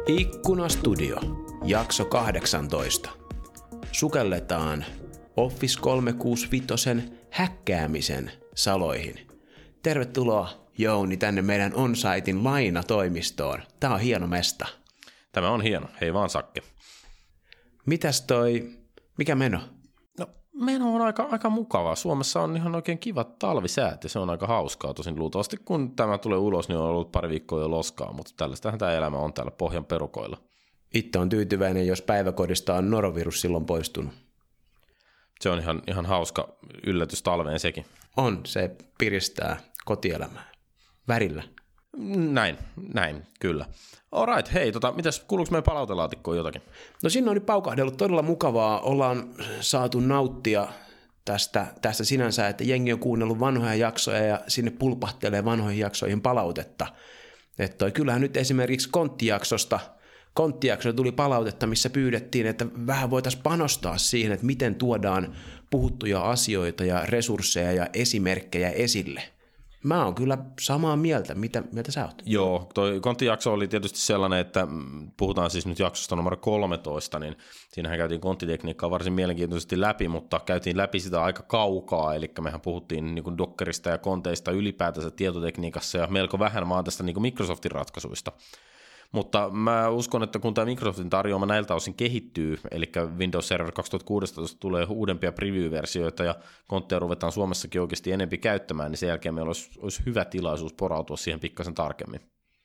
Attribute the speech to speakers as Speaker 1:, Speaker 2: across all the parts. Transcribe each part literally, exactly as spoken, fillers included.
Speaker 1: Ikkunastudio, jakso kahdeksantoista. Sukelletaan Office kolmesataakuusikymmentäviisi häkkäämisen saloihin. Tervetuloa Jouni tänne meidän on-sitein lainatoimistoon. Tää on hieno mesta.
Speaker 2: Tämä on hieno, hei vaan Sakke.
Speaker 1: Mitäs toi, mikä meno?
Speaker 2: No meno on aika, aika mukavaa. Suomessa on ihan oikein kiva talvisäät ja se on aika hauskaa. Tosin luultavasti kun tämä tulee ulos, niin on ollut pari viikkoa jo loskaa, mutta tällaistähän tämä elämä on täällä pohjan perukoilla.
Speaker 1: Itse on tyytyväinen, jos päiväkodista on norovirus silloin poistunut.
Speaker 2: Se on ihan, ihan hauska yllätys talveen sekin.
Speaker 1: On, se piristää kotielämää. Värillä.
Speaker 2: Näin, näin, kyllä. Alright, hei, tota, mitäs, kuuluuko meidän palautelaatikkoon jotakin?
Speaker 1: No sinne on nyt paukahdellut todella mukavaa. Ollaan saatu nauttia tästä, tästä sinänsä, että jengi on kuunnellut vanhoja jaksoja ja sinne pulpahtelee vanhoihin jaksoihin palautetta. Että toi, kyllähän nyt esimerkiksi konttijaksosta, konttijaksosta tuli palautetta, missä pyydettiin, että vähän voitaisiin panostaa siihen, että miten tuodaan puhuttuja asioita ja resursseja ja esimerkkejä esille. Mä oon kyllä samaa mieltä. Mitä mieltä sä oot?
Speaker 2: Joo, toi konttijakso oli tietysti sellainen, että puhutaan siis nyt jaksosta numero kolmetoista, niin siinähän käytiin konttitekniikkaa varsin mielenkiintoisesti läpi, mutta käytiin läpi sitä aika kaukaa, eli mehän puhuttiin niin kuin Dockerista ja konteista ylipäätänsä tietotekniikassa ja melko vähän vaan tästä niin kuin Microsoftin ratkaisuista. Mutta mä uskon, että kun tämä Microsoftin tarjoama näiltä osin kehittyy, eli Windows Server kaksituhattakuusitoista tulee uudempia preview-versioita ja kontteja ruvetaan Suomessakin oikeasti enempi käyttämään, niin sen jälkeen meillä olisi, olisi hyvä tilaisuus porautua siihen pikkasen tarkemmin.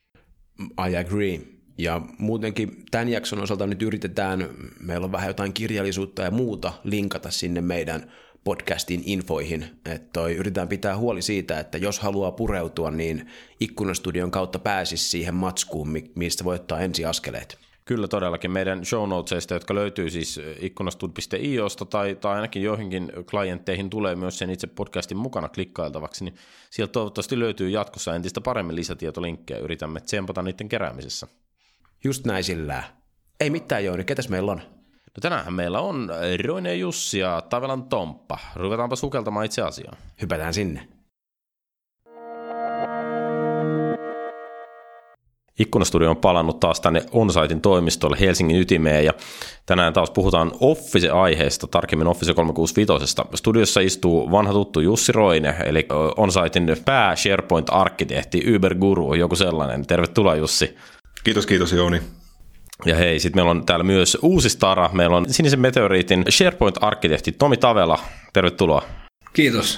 Speaker 1: I agree. Ja muutenkin tämän jakson osalta nyt yritetään, meillä on vähän jotain kirjallisuutta ja muuta, linkata sinne meidän podcastin infoihin, että toi, yritetään pitää huoli siitä, että jos haluaa pureutua, niin Ikkunastudion kautta pääsisi siihen matskuun, mistä voi ottaa ensiaskeleet.
Speaker 2: Kyllä todellakin. Meidän show notesista, jotka löytyy siis ikkunastud piste iosta tai, tai ainakin joihinkin klientteihin tulee myös sen itse podcastin mukana klikkailtavaksi, niin sieltä toivottavasti löytyy jatkossa entistä paremmin lisätietolinkkejä. Yritämme tsempata niiden keräämisessä.
Speaker 1: Just näin sillä. Ei mitään, Jouni. Ketäs meillä on?
Speaker 2: No tänäänhän meillä on Roine Jussi ja Tavelan Tomppa. Ruvetaanpa sukeltamaan itse asiaan.
Speaker 1: Hypätään sinne.
Speaker 2: Ikkunastudio on palannut taas tänne on-sitein toimistolle Helsingin ytimeen ja tänään taas puhutaan Office-aiheesta, tarkemmin Office kolmesataakuusikymmentäviisi. Studiossa istuu vanha tuttu Jussi Roine, eli on-sitein pää SharePoint-arkkitehti, Uber-guru, joku sellainen. Tervetuloa Jussi.
Speaker 3: Kiitos, kiitos Jouni.
Speaker 2: Ja hei, sitten meillä on täällä myös uusi stara, meillä on Sinisen Meteoriitin SharePoint-arkkitehti Tomi Tavela, tervetuloa.
Speaker 4: Kiitos.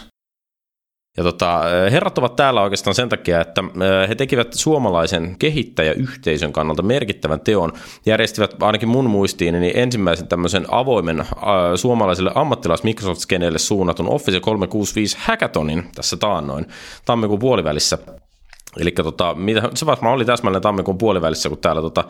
Speaker 2: Ja tota, herrat ovat täällä oikeastaan sen takia, että he tekivät suomalaisen kehittäjäyhteisön kannalta merkittävän teon, järjestivät ainakin mun muistiini ensimmäisen tämmöisen avoimen äh, suomalaiselle ammattilais-Microsoft-skeneelle suunnatun Office kolmesataakuusikymmentäviisi hackathonin tässä taannoin tammikuun puolivälissä. Eli tota, se varmaan oli täsmälleen tammikuun puolivälissä, kun täällä tota,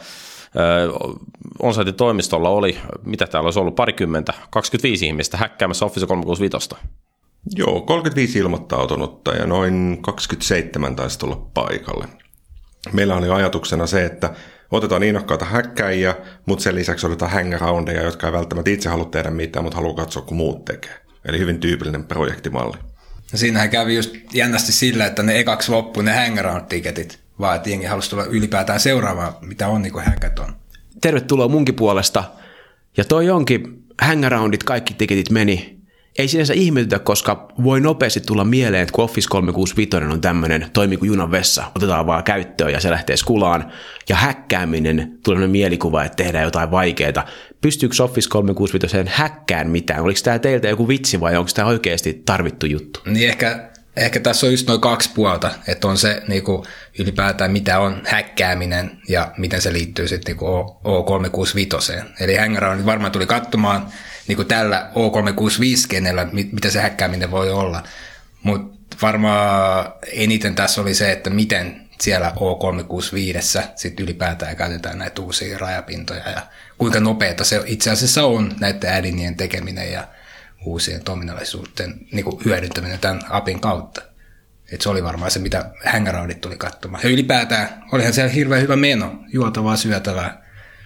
Speaker 2: on-sitein toimistolla oli, mitä täällä olisi ollut, parikymmentä, kaksikymmentäviisi ihmistä häkkäämässä Office kolmesataakuusikymmentäviisi.
Speaker 3: Joo, kolmekymmentäviisi ilmoittautunutta ja noin kaksikymmentäseitsemän taisi tulla paikalle. Meillä oli ajatuksena se, että otetaan innokkaita häkkäjiä, mutta sen lisäksi otetaan hangaroundeja, jotka ei välttämättä itse halua tehdä mitään, mutta haluaa katsoa, kun muut tekee. Eli hyvin tyypillinen projektimalli.
Speaker 4: No siinähän kävi just jännästi sillä, että ne ekaksi loppui ne hangaround-tiketit, vaan että jengi halusi tulla ylipäätään seuraavaan, mitä on niin kuin hackathon.
Speaker 1: Tervetuloa munkin puolesta. Ja toi onkin, hangaroundit, kaikki tiketit meni. Ei sinänsä ihmetytä, koska voi nopeasti tulla mieleen, että kun Office kolmesataakuusikymmentäviisi on tämmöinen, toimii kuin junan vessa, otetaan vaan käyttöön ja se lähtee skulaan. Ja häkkääminen, tulee mielikuva, että tehdään jotain vaikeaa. Pystyykö Office kolmesataakuusikymmentäviisi häkkään mitään? Oliko tämä teiltä joku vitsi vai onko tämä oikeasti tarvittu juttu?
Speaker 4: Niin ehkä, ehkä tässä on just noin kaksi puolta, että on se niin kuin ylipäätään mitä on häkkääminen ja miten se liittyy sitten niin O kolmesataakuusikymmentäviisi. Eli hangaroundit varmaan tuli katsomaan niin kuin tällä O kolmesataakuusikymmentäviisi-kenellä, mitä se häkkääminen voi olla. Mutta varmaan eniten tässä oli se, että miten siellä O kolmesataakuusikymmentäviisi sitten ylipäätään käytetään näitä uusia rajapintoja ja kuinka nopeata se itse asiassa on näiden add-inien tekeminen ja uusien toiminnallisuuden niin kuin hyödyntäminen tämän appin kautta. Et se oli varmaan se, mitä hangaroundit tuli katsomaan. Ja ylipäätään olihan siellä hirveän hyvä meno, juotavaa, syötävää,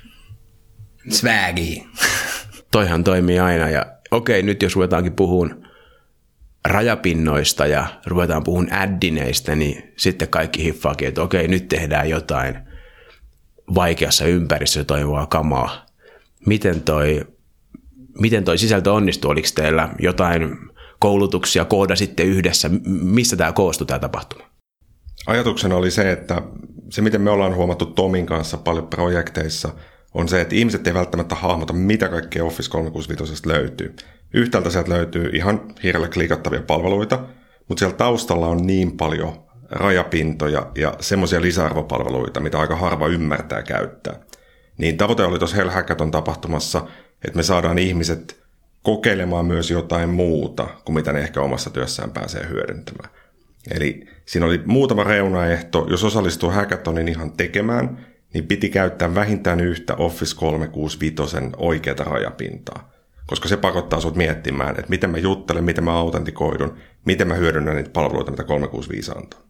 Speaker 4: swagia.
Speaker 1: Toihan toimii aina ja okei, nyt jos ruvetaankin puhumaan rajapinnoista ja ruvetaan puhumaan addineista, niin sitten kaikki hiffaakin, että okei, nyt tehdään jotain vaikeassa ympäristössä toimivaa kamaa. Miten toi, miten toi sisältö onnistui? Oliko teillä jotain koulutuksia, koodasitte yhdessä? Mistä tämä koostui, tämä tapahtuma?
Speaker 3: Ajatuksena oli se, että se miten me ollaan huomattu Tomin kanssa paljon projekteissa, on se, että ihmiset ei välttämättä hahmota, mitä kaikkea Office kolmesataakuusikymmentäviisi löytyy. Yhtäältä sieltä löytyy ihan hiirellä klikattavia palveluita, mutta siellä taustalla on niin paljon rajapintoja ja semmoisia lisäarvopalveluita, mitä aika harva ymmärtää käyttää. Niin tavoite oli tuossa Hell Hackathon tapahtumassa, että me saadaan ihmiset kokeilemaan myös jotain muuta kuin mitä ne ehkä omassa työssään pääsee hyödyntämään. Eli siinä oli muutama reunaehto. Jos osallistuu hackathonin ihan tekemään, niin piti käyttää vähintään yhtä Office kolmesataakuusikymmentäviisi oikeata rajapintaa. Koska se pakottaa sut miettimään, että miten mä juttelen, miten mä autentikoidun, miten mä hyödynnän niitä palveluita, mitä kolmesataakuusikymmentäviisi antaa.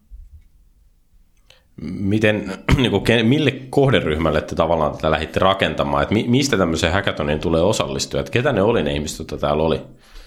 Speaker 2: Miten, niin kuin, mille kohderyhmälle te tavallaan tätä lähditte rakentamaan? Että mistä tämmöiseen hackathoniin tulee osallistua? Että ketä ne oli ne ihmiset, joita täällä oli?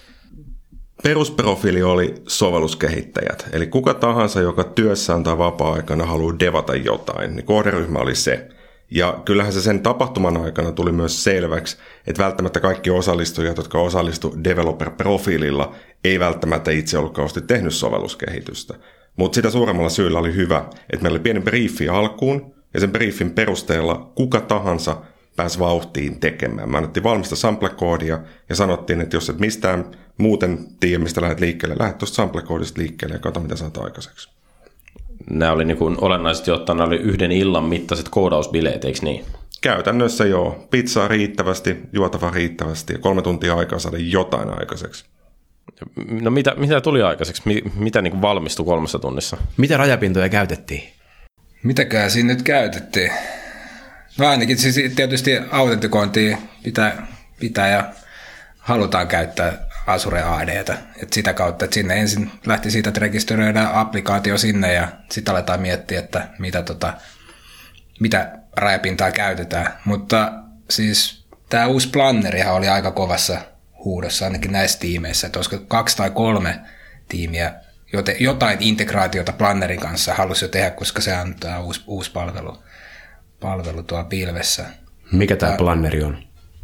Speaker 3: Perusprofiili oli sovelluskehittäjät. Eli kuka tahansa, joka työssään tai vapaa-aikana haluaa devata jotain, niin kohderyhmä oli se. Ja kyllähän se sen tapahtuman aikana tuli myös selväksi, että välttämättä kaikki osallistujat, jotka osallistuivat developer-profiililla, ei välttämättä itse ollut kauheasti tehnyt sovelluskehitystä. Mutta sitä suuremmalla syyllä oli hyvä, että meillä oli pieni briefi alkuun, ja sen briefin perusteella kuka tahansa pääsi vauhtiin tekemään. Me annettiin valmista sample-koodia, ja sanottiin, että jos et mistään muuten tiedä, mistä lähdet liikkeelle, lähdet tuosta sample-koodista liikkeelle ja katso, mitä saat aikaiseksi.
Speaker 2: Nämä oli niin kuin olennaisesti ottaen, oli yhden illan mittaiset koodausbileet, eikö niin?
Speaker 3: Käytännössä joo. Pizzaa riittävästi, juotava riittävästi ja kolme tuntia aikaa saada jotain aikaiseksi.
Speaker 2: No mitä, mitä tuli aikaiseksi? Mitä niin kuin valmistui kolmessa tunnissa?
Speaker 1: Mitä rajapintoja käytettiin?
Speaker 4: Mitäkään siinä nyt käytettiin? No ainakin siis tietysti autentikointia pitää, pitää ja halutaan käyttää Azure A D:tä. Et sitä kautta, että sinne ensin lähti siitä, että rekisteröidään applikaatio sinne ja sitten aletaan miettiä, että mitä, tota, mitä rajapintaa käytetään. Mutta siis tämä uusi plannerihan oli aika kovassa huudossa ainakin näissä tiimeissä, että olisiko kaksi tai kolme tiimiä joten jotain integraatiota plannerin kanssa halusi jo tehdä, koska se on tämä uusi, uusi palvelu, palvelu tuolla pilvessä.
Speaker 1: Mikä tämä planneri on?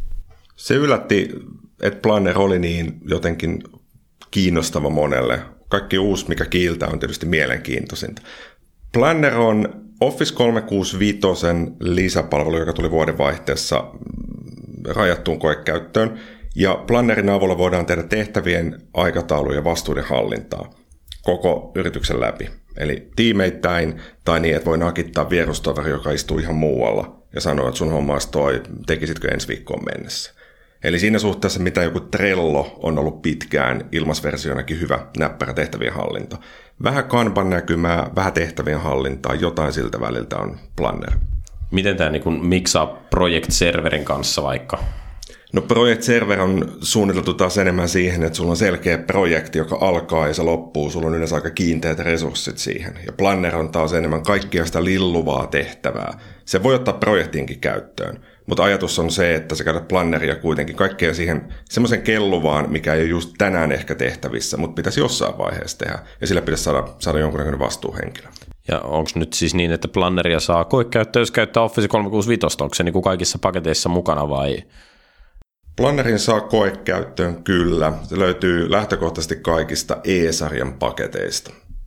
Speaker 3: Se yllätti, että Planner oli niin jotenkin kiinnostava monelle. Kaikki uusi, mikä kiiltää, on tietysti mielenkiintoisinta. Planner on Office kolmesataakuusikymmentäviisi lisäpalvelu, joka tuli vuodenvaihteessa rajattuun koekäyttöön. Ja Plannerin avulla voidaan tehdä tehtävien, aikatauluja ja vastuuden hallintaa koko yrityksen läpi. Eli tiimeittäin tai niin, että voi nakittaa vierustoveri, joka istuu ihan muualla ja sanoa, että sun homma olisi toi, tekisitkö ensi viikkoon mennessä. Eli siinä suhteessa, mitä joku Trello on ollut pitkään ilmaisversionakin hyvä näppärä tehtävien hallinta. Vähän Kanban näkymää, vähän tehtävien hallintaa, jotain siltä väliltä on Planner.
Speaker 2: Miten tämä niin miksaa Project Serverin kanssa vaikka?
Speaker 3: No Project Server on suunniteltu taas enemmän siihen, että sulla on selkeä projekti, joka alkaa ja se loppuu. Sulla on yleensä aika kiinteät resurssit siihen. Ja Planner on taas enemmän kaikkia sitä lilluvaa tehtävää. Se voi ottaa projektiinkin käyttöön. Mutta ajatus on se, että sä käytät Planneria kuitenkin kaikkea siihen semmoisen kelluvaan, mikä ei ole just tänään ehkä tehtävissä, mutta pitäisi jossain vaiheessa tehdä. Ja sillä pitäisi saada, saada jonkunnäköinen vastuuhenkilö.
Speaker 2: Ja onko nyt siis niin, että Planneria saa koekäyttöön, jos käyttää Office kolmesataakuusikymmentäviisi? Onko se niin kuin kaikissa paketeissa mukana vai?
Speaker 3: Plannerin saa koekäyttöön kyllä. Se löytyy lähtökohtaisesti kaikista E-sarjan paketeista.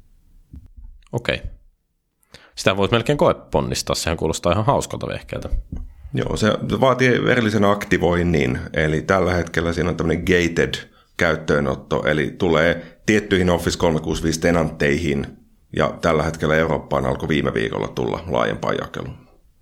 Speaker 2: Okei. Sitä voisi melkein koeponnistaa. Sehän kuulostaa ihan hauskalta vehkeältä.
Speaker 3: Joo, se vaatii erillisen aktivoinnin. Eli tällä hetkellä siinä on tämmöinen gated käyttöönotto. Eli tulee tiettyihin Office kolmesataakuusikymmentäviisi tenantteihin. Ja tällä hetkellä Eurooppaan alkoi viime viikolla tulla laajempaa jakelua.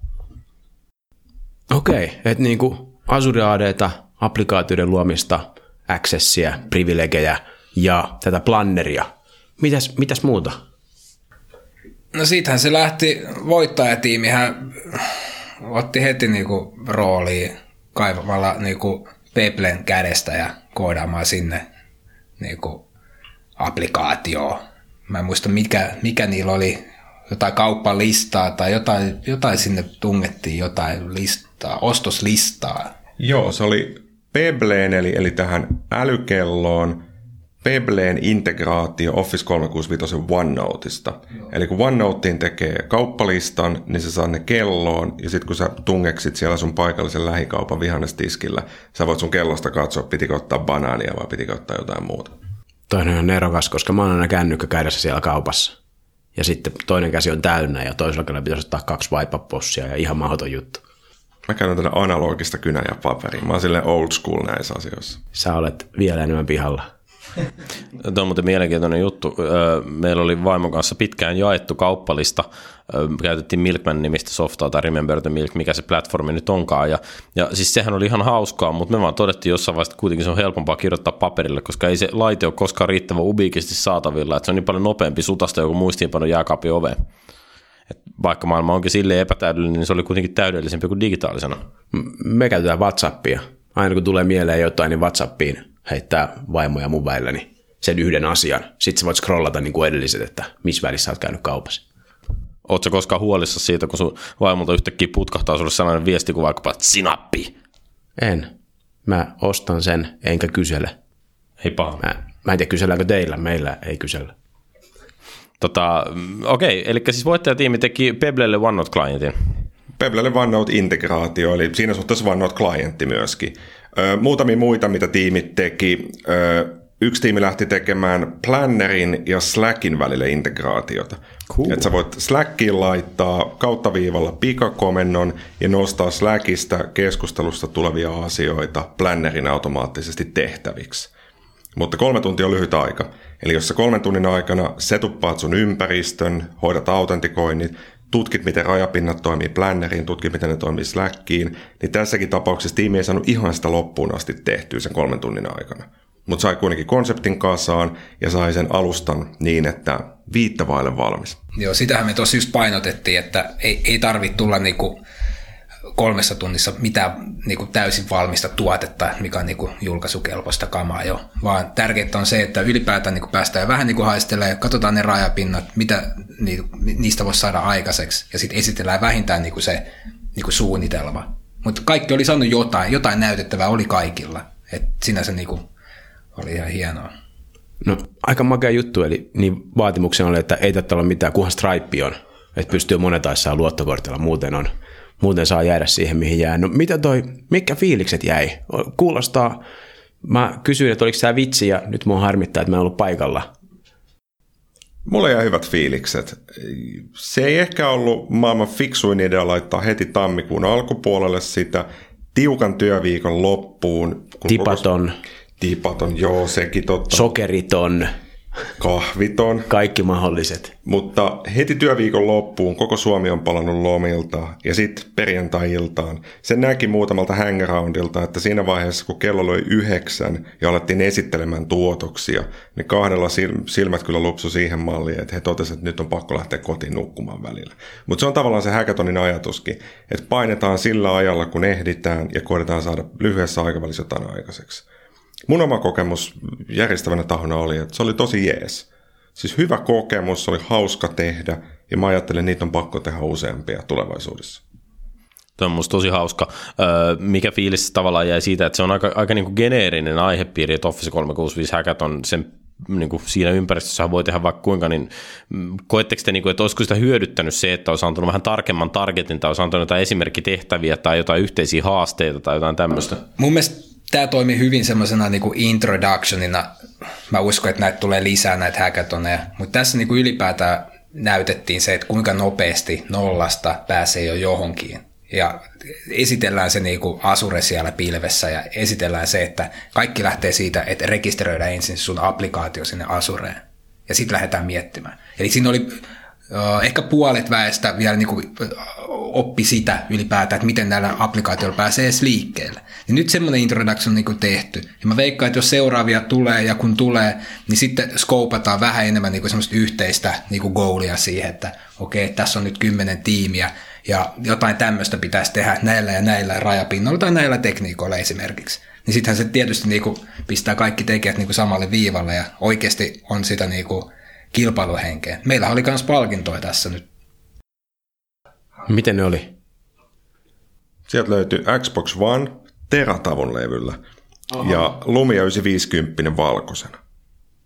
Speaker 1: Okei, että niin kuin Azure A D:tä, applikaatioiden luomista, accessia, privilegejä ja tätä planneria. Mitäs, mitäs muuta?
Speaker 4: No siitähän se lähti, voittajatiimihän otti heti niinku roolia kaivamalla niinku Peblen kädestä ja koodaamaan sinne niinku applikaatioon. Mä en muista mikä, mikä niillä oli, jotain kauppalistaa tai jotain, jotain sinne tungettiin, jotain listaa, ostoslistaa.
Speaker 3: Joo, se oli Pebleen eli, eli tähän älykelloon Pebbleen integraatio Office kolmesataakuusikymmentäviisi OneNoteista. Joo. Eli kun OneNoteen tekee kauppalistan, niin se saa ne kelloon, ja sitten kun sä tungeksit siellä sun paikallisen lähikaupan vihannestiskillä, sä voit sun kellosta katsoa, pitikö ottaa banaania vai pitikö ottaa jotain muuta.
Speaker 1: Toinen on ihan nerokas, koska mä oon aina kännykkä kädessä siellä kaupassa. Ja sitten toinen käsi on täynnä, ja toisella kädellä pitäisi ottaa kaksi wipe-up-possia, ja ihan mahdoton juttu.
Speaker 3: Mä käytän tätä analogista kynä ja paperia. Mä oon silleen old school näissä asioissa.
Speaker 1: Sä olet vielä enemmän pihalla.
Speaker 2: Tämä on muuten mielenkiintoinen juttu. Meillä oli vaimon kanssa pitkään jaettu kauppalista. Käytettiin Milkman-nimistä softaa tai Remember the Milk, mikä se platformi nyt onkaan. Ja, ja siis sehän oli ihan hauskaa, mutta me vaan todettiin jossain vaiheessa, että kuitenkin se on helpompaa kirjoittaa paperille, koska ei se laite ole koskaan riittävän ubiikisti saatavilla. Että se on niin paljon nopeampi sutasta joku muistiinpano jääkaapin oveen. Et vaikka maailma onkin silleen epätäydellinen, niin se oli kuitenkin täydellisempi kuin digitaalisena.
Speaker 1: Me käytetään WhatsAppia. Aina kun tulee mieleen jotain, niin WhatsAppiin heittää vaimo ja mun väillä niin sen yhden asian. Sitten sä voit scrollata niin kuin edelliset, että missä välissä sä oot käynyt kaupassa.
Speaker 2: Ootko koskaan huolissa siitä, kun sun vaimolta yhtäkkiä putkahtaa sulle sellainen viesti kuin vaikkapa sinappi?
Speaker 1: En. Mä ostan sen, enkä kysele.
Speaker 2: Ei paha.
Speaker 1: Mä, mä en tiedä, kyselläänkö teillä. Meillä ei kysellä.
Speaker 2: Tota, okei, eli siis voittajatiimi teki Pebblelle OneNote-klientin.
Speaker 3: Pebblelle OneNote-integraatio, eli siinä suhteessa OneNote-klientti myöskin. Ö, muutamia muita, mitä tiimit teki. Ö, yksi tiimi lähti tekemään Plannerin ja Slackin välille integraatiota. Cool. Että sä voit Slackiin laittaa kauttaviivalla pikakomennon ja nostaa Slackista keskustelusta tulevia asioita Plannerin automaattisesti tehtäviksi. Mutta kolme tuntia on lyhyt aika. Eli jos sä kolmen tunnin aikana setuppaat sun ympäristön, hoidat autentikoinnit, tutkit, miten rajapinnat toimii Planneriin, tutkit, miten ne toimii Slackiin, niin tässäkin tapauksessa tiimi ei saanut ihan sitä loppuun asti tehtyä sen kolmen tunnin aikana. Mutta sai kuitenkin konseptin kasaan ja sai sen alustan niin, että viittä vaille valmis.
Speaker 4: Joo, sitähän me tuossa just painotettiin, että ei, ei tarvitse tulla niinku kolmessa tunnissa mitään niinku täysin valmista tuotetta, mikä on niinku julkaisukelpoista kamaa jo, vaan tärkeintä on se, että ylipäätään niinku päästään vähän niinku haistelemaan, katsotaan ne rajapinnat, mitä niistä voisi saada aikaiseksi, ja sitten esitellään vähintään niinku se niinku suunnitelma. Mutta kaikki oli saanut jotain, jotain näytettävää oli kaikilla, että sinänsä niinku oli ihan hienoa.
Speaker 1: No aika makea juttu, eli niin vaatimuksena oli, että ei tätä ole mitään, kunhan Stripe on, että pystyy monetaissaan luottokortilla, muuten on. Muuten saa jäädä siihen, mihin jää. No mitä toi, mitkä fiilikset jäi? Kuulostaa, mä kysyin, että oliko tämä vitsi ja nyt mua harmittaa, että mä en ollut paikalla.
Speaker 3: Mulla jäi hyvät fiilikset. Se ei ehkä ollut maailman fiksuin idea laittaa heti tammikuun alkupuolelle sitä tiukan työviikon loppuun.
Speaker 1: Tipaton.
Speaker 3: Koko... Tipaton, joo, sekin totta.
Speaker 1: Sokeriton.
Speaker 3: Kahviton.
Speaker 1: Kaikki mahdolliset.
Speaker 3: Mutta heti työviikon loppuun koko Suomi on palannut lomilta ja sitten perjantai-iltaan. Sen näki muutamalta hangaroundilta, että siinä vaiheessa kun kello löi yhdeksän ja alettiin esittelemään tuotoksia, niin kahdella silmät kyllä lupsu siihen malliin, että he totesivat, että nyt on pakko lähteä kotiin nukkumaan välillä. Mutta se on tavallaan se hackathonin ajatuskin, että painetaan sillä ajalla kun ehditään ja koetetaan saada lyhyessä aikavälissä jotain aikaiseksi. Mun oma kokemus järjestävänä tahona oli, että se oli tosi jees. Siis hyvä kokemus, se oli hauska tehdä ja mä ajattelin, että niitä on pakko tehdä useampia tulevaisuudessa.
Speaker 2: Tuo on musta tosi hauska. Mikä fiilis tavallaan jäi siitä, että se on aika, aika niin kuin geneerinen aihepiiri, että Office kolmesataakuusikymmentäviisi Hackathon sen niin kuin siinä ympäristössä voi tehdä vaikka kuinka, niin koetteko te, niin kuin, että olisiko sitä hyödyttänyt se, että olisi antanut vähän tarkemman targetin tai olisi antanut jotain esimerkkitehtäviä tai jotain yhteisiä haasteita tai jotain tämmöistä?
Speaker 4: Mun mielestä tämä toimii hyvin semmoisena niin kuin introductionina. Mä uskon, että näitä tulee lisää näitä hackathoneja, mutta tässä niin kuin ylipäätään näytettiin se, että kuinka nopeasti nollasta pääsee jo johonkin. Ja esitellään se niin kuin Azure siellä pilvessä ja esitellään se, että kaikki lähtee siitä, että rekisteröidään ensin sun applikaatio sinne Azureen ja sitten lähdetään miettimään. Eli siinä oli uh, ehkä puolet väestä vielä niin kuin oppi sitä ylipäätään, että miten näillä applikaatioilla pääsee edes liikkeelle. Ja nyt semmoinen introduction on niin kuin tehty. Ja mä veikkaan, että jos seuraavia tulee ja kun tulee, niin sitten skoupataan vähän enemmän niin kuin semmoista yhteistä niin kuin goalia siihen, että okei, okay, tässä on nyt kymmenen tiimiä ja jotain tämmöistä pitäisi tehdä näillä ja näillä rajapinnoilla tai näillä tekniikoilla esimerkiksi. Niin sittenhän se tietysti niin kuin pistää kaikki tekijät niin kuin samalle viivalle ja oikeasti on sitä niin kuin kilpailuhenkeä. Meillä oli myös palkintoja tässä nyt.
Speaker 1: Miten ne oli?
Speaker 3: Sieltä löytyi Xbox One teratavun levyllä. Aha. Ja Lumia yhdeksänsataaviisikymmentä valkoisena.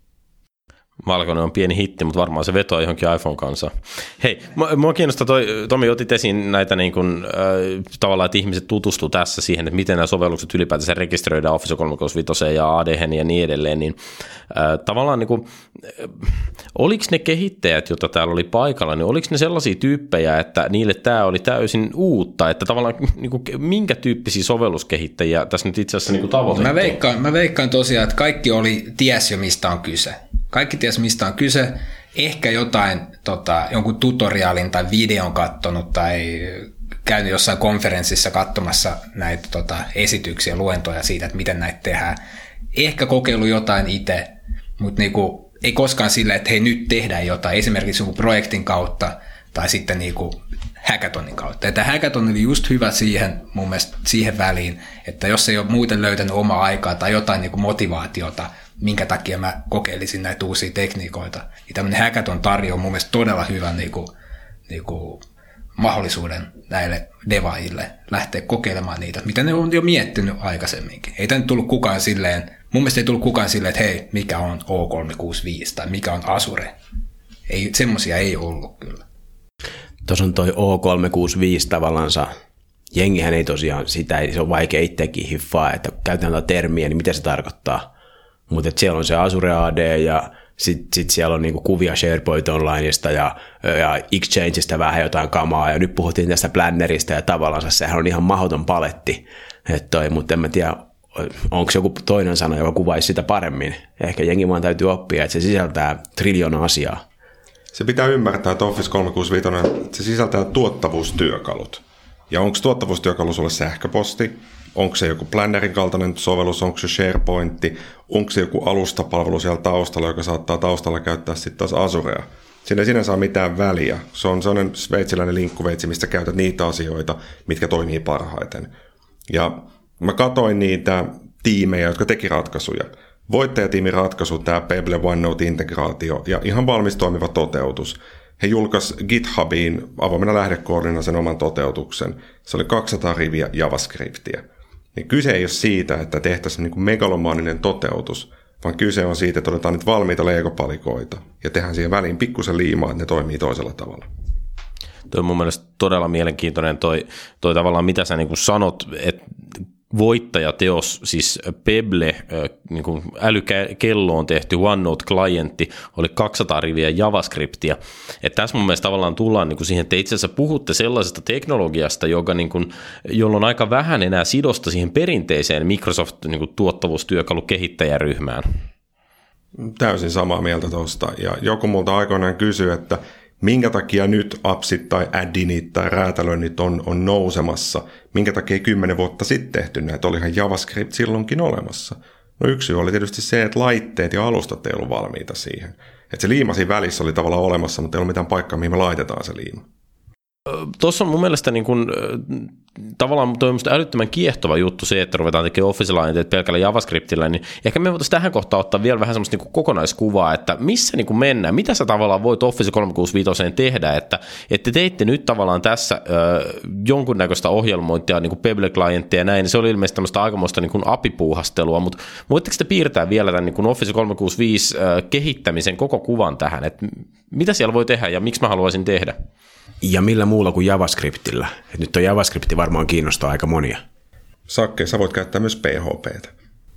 Speaker 2: Valkoinen on pieni hitti, mutta varmaan se vetoaa johonkin iPhone-kansaan. Hei, mua kiinnostaa toi, Tomi, otit esiin näitä niin kuin, äh, tavallaan, että ihmiset tutustuu tässä siihen, että miten nämä sovellukset ylipäätänsä rekisteröidään Office kolmesataakuusikymmentäviisi ja A D ja niin edelleen, niin äh, tavallaan niin kuin, äh, oliko ne kehittäjät, joita täällä oli paikalla, niin oliko ne sellaisia tyyppejä, että niille tämä oli täysin uutta, että tavallaan niin kuin, minkä tyyppisiä sovelluskehittäjiä tässä nyt itse asiassa niin kuin tavoitettiin?
Speaker 4: Mä veikkaan, mä veikkaan tosiaan, että kaikki oli, ties jo mistä on kyse. Kaikki ties mistä on kyse, ehkä jotain, tota, jonkun tutoriaalin tai videon kattonut tai käynyt jossain konferenssissa katsomassa näitä tota, esityksiä, luentoja siitä, että miten näitä tehdään. Ehkä kokeillut jotain itse, mutta niinku, ei koskaan sillä, että hei nyt tehdään jotain, esimerkiksi jonkun projektin kautta tai sitten niinku hackathonin kautta. Ja tämä hackathon oli just hyvä siihen, mun mielestä siihen väliin, että jos ei ole muuten löytänyt omaa aikaa tai jotain niinku motivaatiota, minkä takia mä kokeilisin näitä uusia tekniikoita, niin tämmöinen hackathon tarjoaa mun mielestä todella hyvän niinku, niinku, mahdollisuuden näille devaajille lähteä kokeilemaan niitä, mitä ne on jo miettinyt aikaisemminkin. Ei tämä nyt tullut kukaan silleen, mun mielestä ei tullut kukaan silleen, että hei, mikä on O kolmesataakuusikymmentäviisi tai mikä on Azure. Ei, semmosia ei ollut kyllä.
Speaker 1: Tuossa on toi O kolmesataakuusikymmentäviisi tavallaan, jengihän ei tosiaan sitä, se on vaikea itsekin hiffaa, että käytetään tätä termiä, niin mitä se tarkoittaa. Mutta siellä on se Azure A D ja sitten sit siellä on niinku kuvia SharePoint Onlineista ja, ja Exchangeista vähän jotain kamaa ja nyt puhuttiin tästä Plannerista ja tavallaan sehän on ihan mahdoton paletti. Mutta en mä tiedä, onko joku toinen sana, joka kuvaisi sitä paremmin. Ehkä jengi vaan täytyy oppia, että se sisältää triljoona asiaa.
Speaker 3: Se pitää ymmärtää, että Office kolmesataakuusikymmentäviisi se sisältää tuottavuustyökalut. Ja onko tuottavuustyökalu sulle sähköposti? Onko se joku Plannerin kaltainen sovellus, onko se SharePointti, onko se joku alustapalvelu siellä taustalla, joka saattaa taustalla käyttää sitten taas Azurea. Siinä ei sinänsä ole mitään väliä. Se on sellainen sveitsiläinen linkkuveitsi, mistä käytät niitä asioita, mitkä toimii parhaiten. Ja mä katsoin niitä tiimejä, jotka teki ratkaisuja. Voittajatiimin ratkaisu, tämä Pebble OneNote-integraatio ja ihan valmis toimiva toteutus. He julkaisivat GitHubiin avoimena lähdekoodina sen oman toteutuksen. Se oli kaksisataa riviä JavaScriptia. Niin kyse ei ole siitä, että tehtäisiin niin kuin megalomaaninen toteutus, vaan kyse on siitä, että otetaan nyt valmiita Lego-palikoita ja tehdään siihen väliin pikkusen liimaa, että ne toimii toisella tavalla.
Speaker 2: Tuo on mun mielestä todella mielenkiintoinen toi, toi tavallaan, mitä sä niin kuin sanot, että voittajateos, siis Pebble, niin kuin älykello on tehty, OneNote-klientti, oli kaksisataa riviä JavaScriptia. Että tässä mun mielestä tavallaan tullaan niin kuin siihen, että itse asiassa puhutte sellaisesta teknologiasta, joka, niin kuin, jolla on aika vähän enää sidosta siihen perinteiseen Microsoft-tuottavuustyökalukehittäjäryhmään.
Speaker 3: Täysin samaa mieltä tuosta. Ja joku multa aikoinaan kysyi, että minkä takia nyt appsit tai add-init tai räätälöinnit on, on nousemassa? Minkä takia kymmenen vuotta sitten tehty näitä? Olihan JavaScript silloinkin olemassa. No yksi oli tietysti se, että laitteet ja alustat ei ollut valmiita siihen. Että se liima siinä välissä oli tavallaan olemassa, mutta ei ollut mitään paikkaa, mihin me laitetaan se liima.
Speaker 2: Tuossa on mun mielestä niin kuin, tavallaan älyttömän kiehtova juttu se, että ruvetaan tekemään Office-laitteet pelkällä JavaScriptillä, niin ehkä me voitaisiin tähän kohtaan ottaa vielä vähän semmoista niin kuin kokonaiskuvaa, että missä niin kuin mennään, mitä sä tavallaan voit Office kolmesataakuusikymmentäviisi tehdä, että, että teitte nyt tavallaan tässä äh, jonkunnäköistä ohjelmointia, niin kuin Pebble-klienttia ja näin, niin se oli ilmeisesti tämmöistä aikamoista niin kuin apipuuhastelua, mutta voitteko te piirtää vielä tämän niin kuin Office kolmesataakuusikymmentäviisi äh, kehittämisen koko kuvan tähän, että mitä siellä voi tehdä ja miksi mä haluaisin tehdä?
Speaker 1: Ja millä muulla kuin JavaScriptillä? Et nyt on JavaScripti varmaan kiinnostaa aika monia.
Speaker 3: Sakke, sä voit käyttää myös P H P:tä.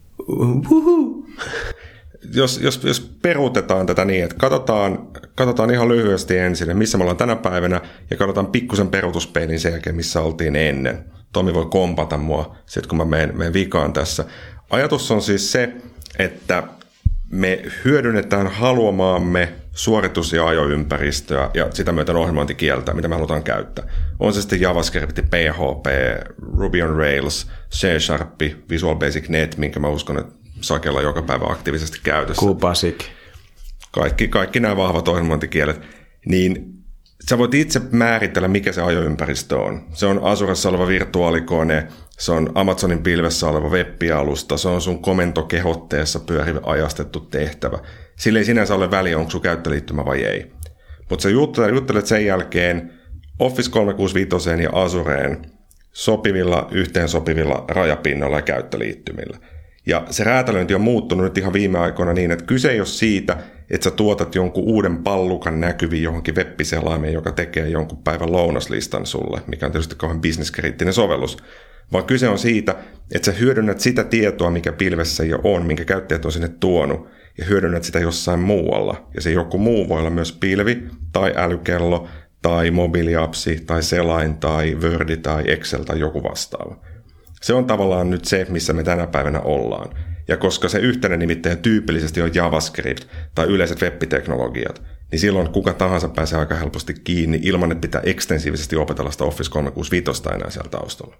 Speaker 1: Uhuhu.
Speaker 3: Jos, jos, jos peruutetaan tätä niin, että katsotaan, katsotaan ihan lyhyesti ensin, missä me ollaan tänä päivänä, ja katsotaan pikkusen peruutuspeilin sen jälkeen, missä oltiin ennen. Tomi voi kompata mua, sit kun mä menen, menen vikaan tässä. Ajatus on siis se, että me hyödynnetään haluamaamme suoritus- ja ajoympäristöä ja sitä myöten ohjelmointikieltä, mitä me halutaan käyttää. On se sitten JavaScript, P H P, Ruby on Rails, C Sharp, Visual Basic Net, minkä mä uskon, että Sakella joka päivä aktiivisesti käytössä.
Speaker 1: QBasic.
Speaker 3: Kaikki, kaikki nämä vahvat ohjelmointikielet. Niin sä voit itse määritellä, mikä se ajoympäristö on. Se on Azuressa oleva virtuaalikone, se on Amazonin pilvessä oleva web-alusta, se on sun komentokehotteessa pyörivä ajastettu tehtävä. Sillä ei sinänsä ole väliä, onko sun käyttöliittymä vai ei. Mutta sä juttelet sen jälkeen Office kolmesataakuusikymmentäviisi ja Azureen sopivilla, yhteensopivilla rajapinnoilla ja käyttöliittymillä. Ja se räätälöinti on muuttunut nyt ihan viime aikoina niin, että kyse ei ole siitä, että sä tuotat jonkun uuden pallukan näkyviin johonkin web-selaimeen, joka tekee jonkun päivän lounaslistan sulle, mikä on tietysti kauhean bisneskriittinen sovellus. Vaan kyse on siitä, että sä hyödynnät sitä tietoa, mikä pilvessä jo on, minkä käyttäjät on sinne tuonut, ja hyödynnät sitä jossain muualla. Ja se joku muu voi olla myös pilvi, tai älykello, tai mobiiliapsi, tai selain, tai Word, tai Excel, tai joku vastaava. Se on tavallaan nyt se, missä me tänä päivänä ollaan. Ja koska se yhteinen nimittäjä tyypillisesti on JavaScript tai yleiset web-teknologiat, niin silloin kuka tahansa pääsee aika helposti kiinni ilman, että pitää ekstensiivisesti opetella sitä Office kolmesataakuusikymmentäviisi enää siellä taustalla.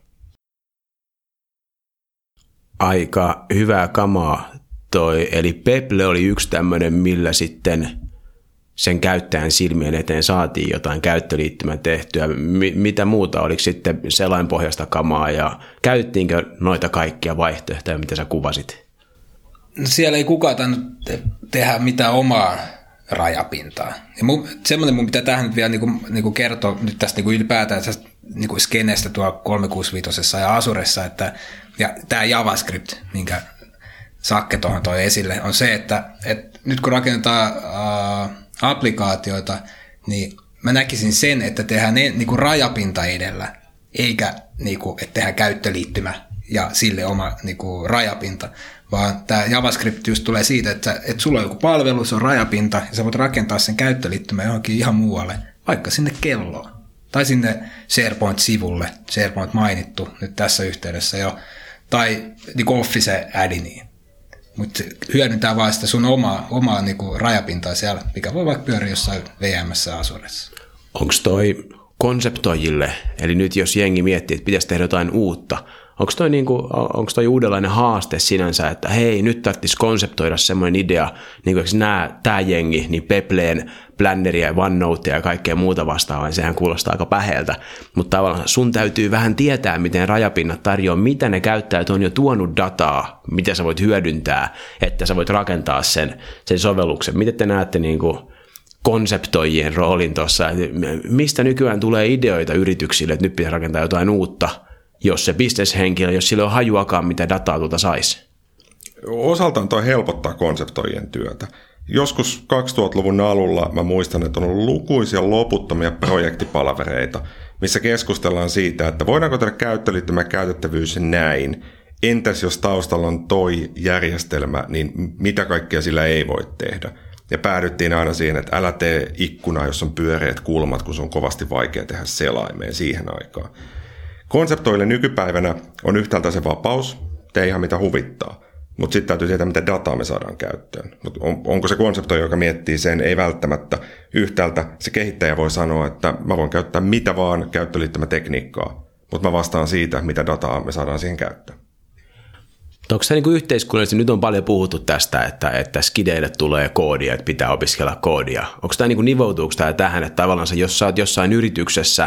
Speaker 1: Aika hyvää kamaa toi, eli Peple oli yksi tämmöinen, millä sitten sen käyttäjän silmien eteen saatiin jotain käyttöliittymän tehtyä. M- mitä muuta, oliko sitten selainpohjaista kamaa ja käyttiinkö noita kaikkia vaihtoehtoja, mitä sä kuvasit?
Speaker 4: No siellä ei kukaan tainnut te- tehdä mitään omaa rajapintaa. Ja mun, semmoinen mun pitää tähän nyt vielä niinku, niinku kertoa nyt tästä niinku ylipäätään tästä niinku skenestä tuolla kolmesataakuusikymmentäviisi ja Azuressa, että ja tämä JavaScript, minkä Sakke tuohon toi esille, on se, että, että nyt kun rakennetaan äh, applikaatioita, niin mä näkisin sen, että tehdään ne niin kuin rajapinta edellä, eikä niin kuin, että tehdään käyttöliittymä ja sille oma niin kuin rajapinta, vaan tämä JavaScript just tulee siitä, että, että sulla on joku palvelu, se on rajapinta, ja sä voit rakentaa sen käyttöliittymä johonkin ihan muualle, vaikka sinne kelloon, tai sinne SharePoint-sivulle, SharePoint mainittu nyt tässä yhteydessä jo, tai niin kuin Office-addiniin. Mutta hyödyntää vaan sitä sun omaa, omaa niinku rajapintaa siellä, mikä voi vaikka pyöriä jossain V M:ssä ja Azuressa.
Speaker 1: Onko toi konseptoijille, eli nyt jos jengi miettii, että pitäisi tehdä jotain uutta, onko toi, niinku, onko toi uudenlainen haaste sinänsä, että hei, nyt tarvitsisi konseptoida semmoinen idea, niin kuin nämä, tämä jengi, niin Pepleen, Planneria ja OneNotea ja kaikkea muuta vastaavaa, niin sehän kuulostaa aika päheeltä, mutta tavallaan sun täytyy vähän tietää, miten rajapinnat tarjoaa, mitä ne käyttäjät on jo tuonut dataa, mitä sä voit hyödyntää, että sä voit rakentaa sen, sen sovelluksen. Miten te näette niin kuin konseptoijien roolin tuossa, mistä nykyään tulee ideoita yrityksille, että nyt pitää rakentaa jotain uutta, jos se bisneshenkilö, jos sillä on hajuakaan, mitä dataa tuolta saisi?
Speaker 3: Osaltaan toi helpottaa konseptoijien työtä. Joskus kaksituhattaluvun alulla mä muistan, että on ollut lukuisia loputtomia projektipalavereita, missä keskustellaan siitä, että voidaanko tehdä käyttöliittymä käytettävyys näin. Entäs jos taustalla on toi järjestelmä, niin mitä kaikkea sillä ei voi tehdä? Ja päädyttiin aina siihen, että älä tee ikkunaa, jos on pyöreät kulmat, kun se on kovasti vaikea tehdä selaimeen siihen aikaan. Konseptoille nykypäivänä on yhtäältä se vapaus, tee ihan mitä huvittaa. Mutta sitten täytyy tietää, mitä dataa me saadaan käyttöön. Mut on, onko se konseptoija, joka miettii sen, ei välttämättä. Yhtäältä se kehittäjä voi sanoa, että mä voin käyttää mitä vaan käyttöliittymätekniikkaa, mutta mä vastaan siitä, mitä dataa me saadaan siihen käyttöön.
Speaker 1: Onko se niin kuin yhteiskunnallisesti, nyt on paljon puhuttu tästä, että, että skideille tulee koodia, että pitää opiskella koodia. Onko tämä niin kuin nivoutuuko tämä tähän, että tavallaan jos sä oot jossain yrityksessä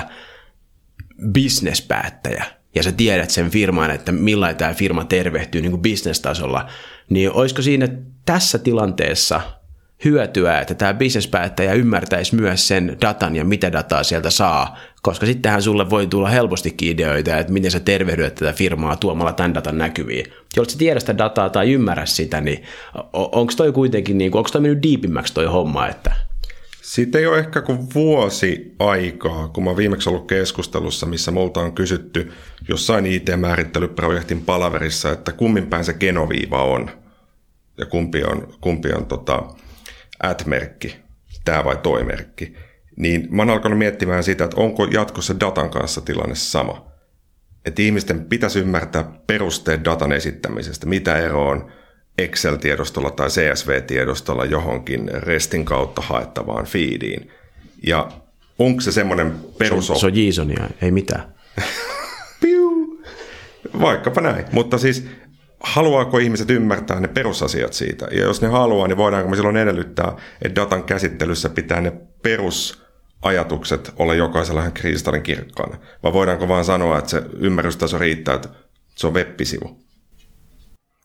Speaker 1: businesspäättäjä, ja sä tiedät sen firman, että millainen tämä firma tervehtyy niin kuin business-tasolla, niin olisiko siinä tässä tilanteessa hyötyä, että tämä businesspäättäjä ymmärtäisi myös sen datan ja mitä dataa sieltä saa, koska sittenhän sulle voi tulla helpostikin ideoita, että miten sä tervehdyt tätä firmaa tuomalla tämän datan näkyviin. Jos sä tiedä sitä dataa tai ymmärrä sitä, niin onko toi kuitenkin, niin kuin, onko toi mennyt diipimmäksi toi homma, että...
Speaker 3: Siitä ei ole ehkä kuin vuosi aikaa, kun mä oon viimeksi ollut keskustelussa, missä multa on kysytty jossain I T-määrittelyprojektin palaverissa, että kummin päin se genoviiva on ja kumpi on, kumpi on tota at-merkki, tämä vai toi merkki. Niin mä oon alkanut miettimään sitä, että onko jatkossa datan kanssa tilanne sama. Että ihmisten pitäisi ymmärtää perusteet datan esittämisestä, mitä ero on Excel-tiedostolla tai C S V-tiedostolla johonkin restin kautta haettavaan feediin. Ja onko se semmoinen perus...
Speaker 1: Se on JSONia, ei mitään.
Speaker 3: Piu! Vaikkapa näin. Mutta siis haluaako ihmiset ymmärtää ne perusasiat siitä? Ja jos ne haluaa, niin voidaanko me silloin edellyttää, että datan käsittelyssä pitää ne perusajatukset olla jokaisella ihan kristallin kirkkaana? Vai voidaanko vaan sanoa, että se ymmärrystaso riittää, että se on web-sivu?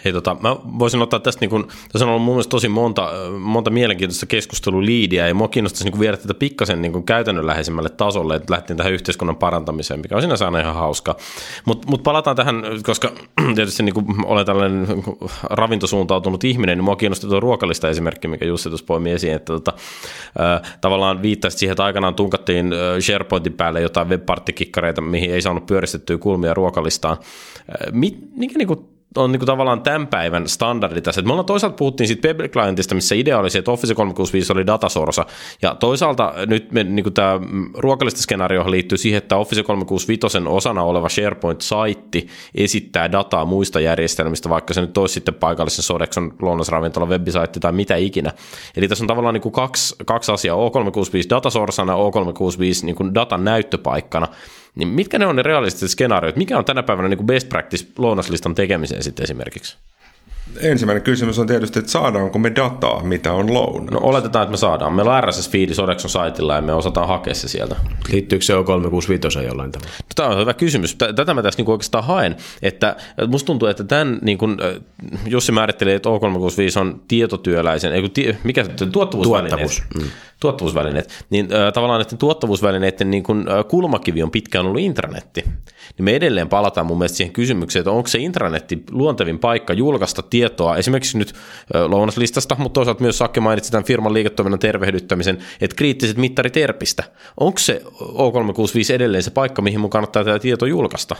Speaker 2: Hei, tota, mä voisin ottaa tästä, niin kun, tässä on ollut mun mielestä tosi monta, monta mielenkiintoista keskusteluliidiä, ja mua kiinnostaisi niin viedä tätä pikkasen niin käytännönläheisemmälle tasolle, että lähtiin tähän yhteiskunnan parantamiseen, mikä on sinänsä aina ihan hauska. Mutta mut palataan tähän, koska tietysti niin olen tällainen ravintosuuntautunut ihminen, niin mua kiinnostaa tuo ruokalista esimerkki, mikä Jussi tuossa poimi esiin, että tota, äh, tavallaan viittaisi siihen, että aikanaan tunkattiin SharePointin päälle jotain webparttikikkareita, mihin ei saanut pyöristettyä kulmia ruokalistaan. Äh, mit, mikä niin kuin on niin kuin tavallaan tämän päivän standardi tässä. Et me ollaan toisaalta puhuttiin siitä Pebble Clientista, missä idea oli se, että Office kolmesataakuusikymmentäviisi oli datasorsa, ja toisaalta nyt me, niin kuin tämä ruokalista skenaariohan liittyy siihen, että Office kolmesataakuusikymmentäviisi osana oleva SharePoint-saitti esittää dataa muista järjestelmistä, vaikka se nyt olisi sitten paikallisen Sodexon lounasravintolan webisaitti tai mitä ikinä. Eli tässä on tavallaan niin kuin kaksi, kaksi asiaa, O kolmesataakuusikymmentäviisi datasorsana, O kolmesataakuusikymmentäviisi niin kuin datan näyttöpaikkana. Niin mitkä ne on ne realistiset skenaariot? Mikä on tänä päivänä niin kuin best practice lounaslistan tekemiseen sitten esimerkiksi?
Speaker 3: Ensimmäinen kysymys on tietysti, että saadaanko me dataa, mitä on lounaus?
Speaker 2: No oletetaan, että me saadaan. Meillä on R S S-feedi Sodexon saitilla ja me osataan hakea se sieltä.
Speaker 1: Liittyykö se O kolmesataakuusikymmentäviisi jollain tavalla?
Speaker 2: No, tämä on hyvä kysymys. Tätä mä tässä niin oikeastaan haen. Että musta tuntuu, että tämän, niin kuin Jussi määritteli, että O kolmesataakuusikymmentäviisi on tietotyöläisen, ei, mikä tuottavuusvälineet. Tuottavuus. Mm. Tuottavuusvälineet. Niin äh, tavallaan näiden tuottavuusvälineiden niin kuin, äh, kulmakivi on pitkään ollut intranetti. Niin me edelleen palataan mun mielestä siihen kysymykseen, että onko se intranetti luontevin paikka julkaista tietoa, esimerkiksi nyt äh, lounaslistasta, mutta toisaalta myös Sakke mainitsi tämän firman liiketoiminnan tervehdyttämisen, että kriittiset mittarit E R Pistä. Onko se O kolmesataakuusikymmentäviisi edelleen se paikka, mihin mun kannattaa tätä tietoa julkaista?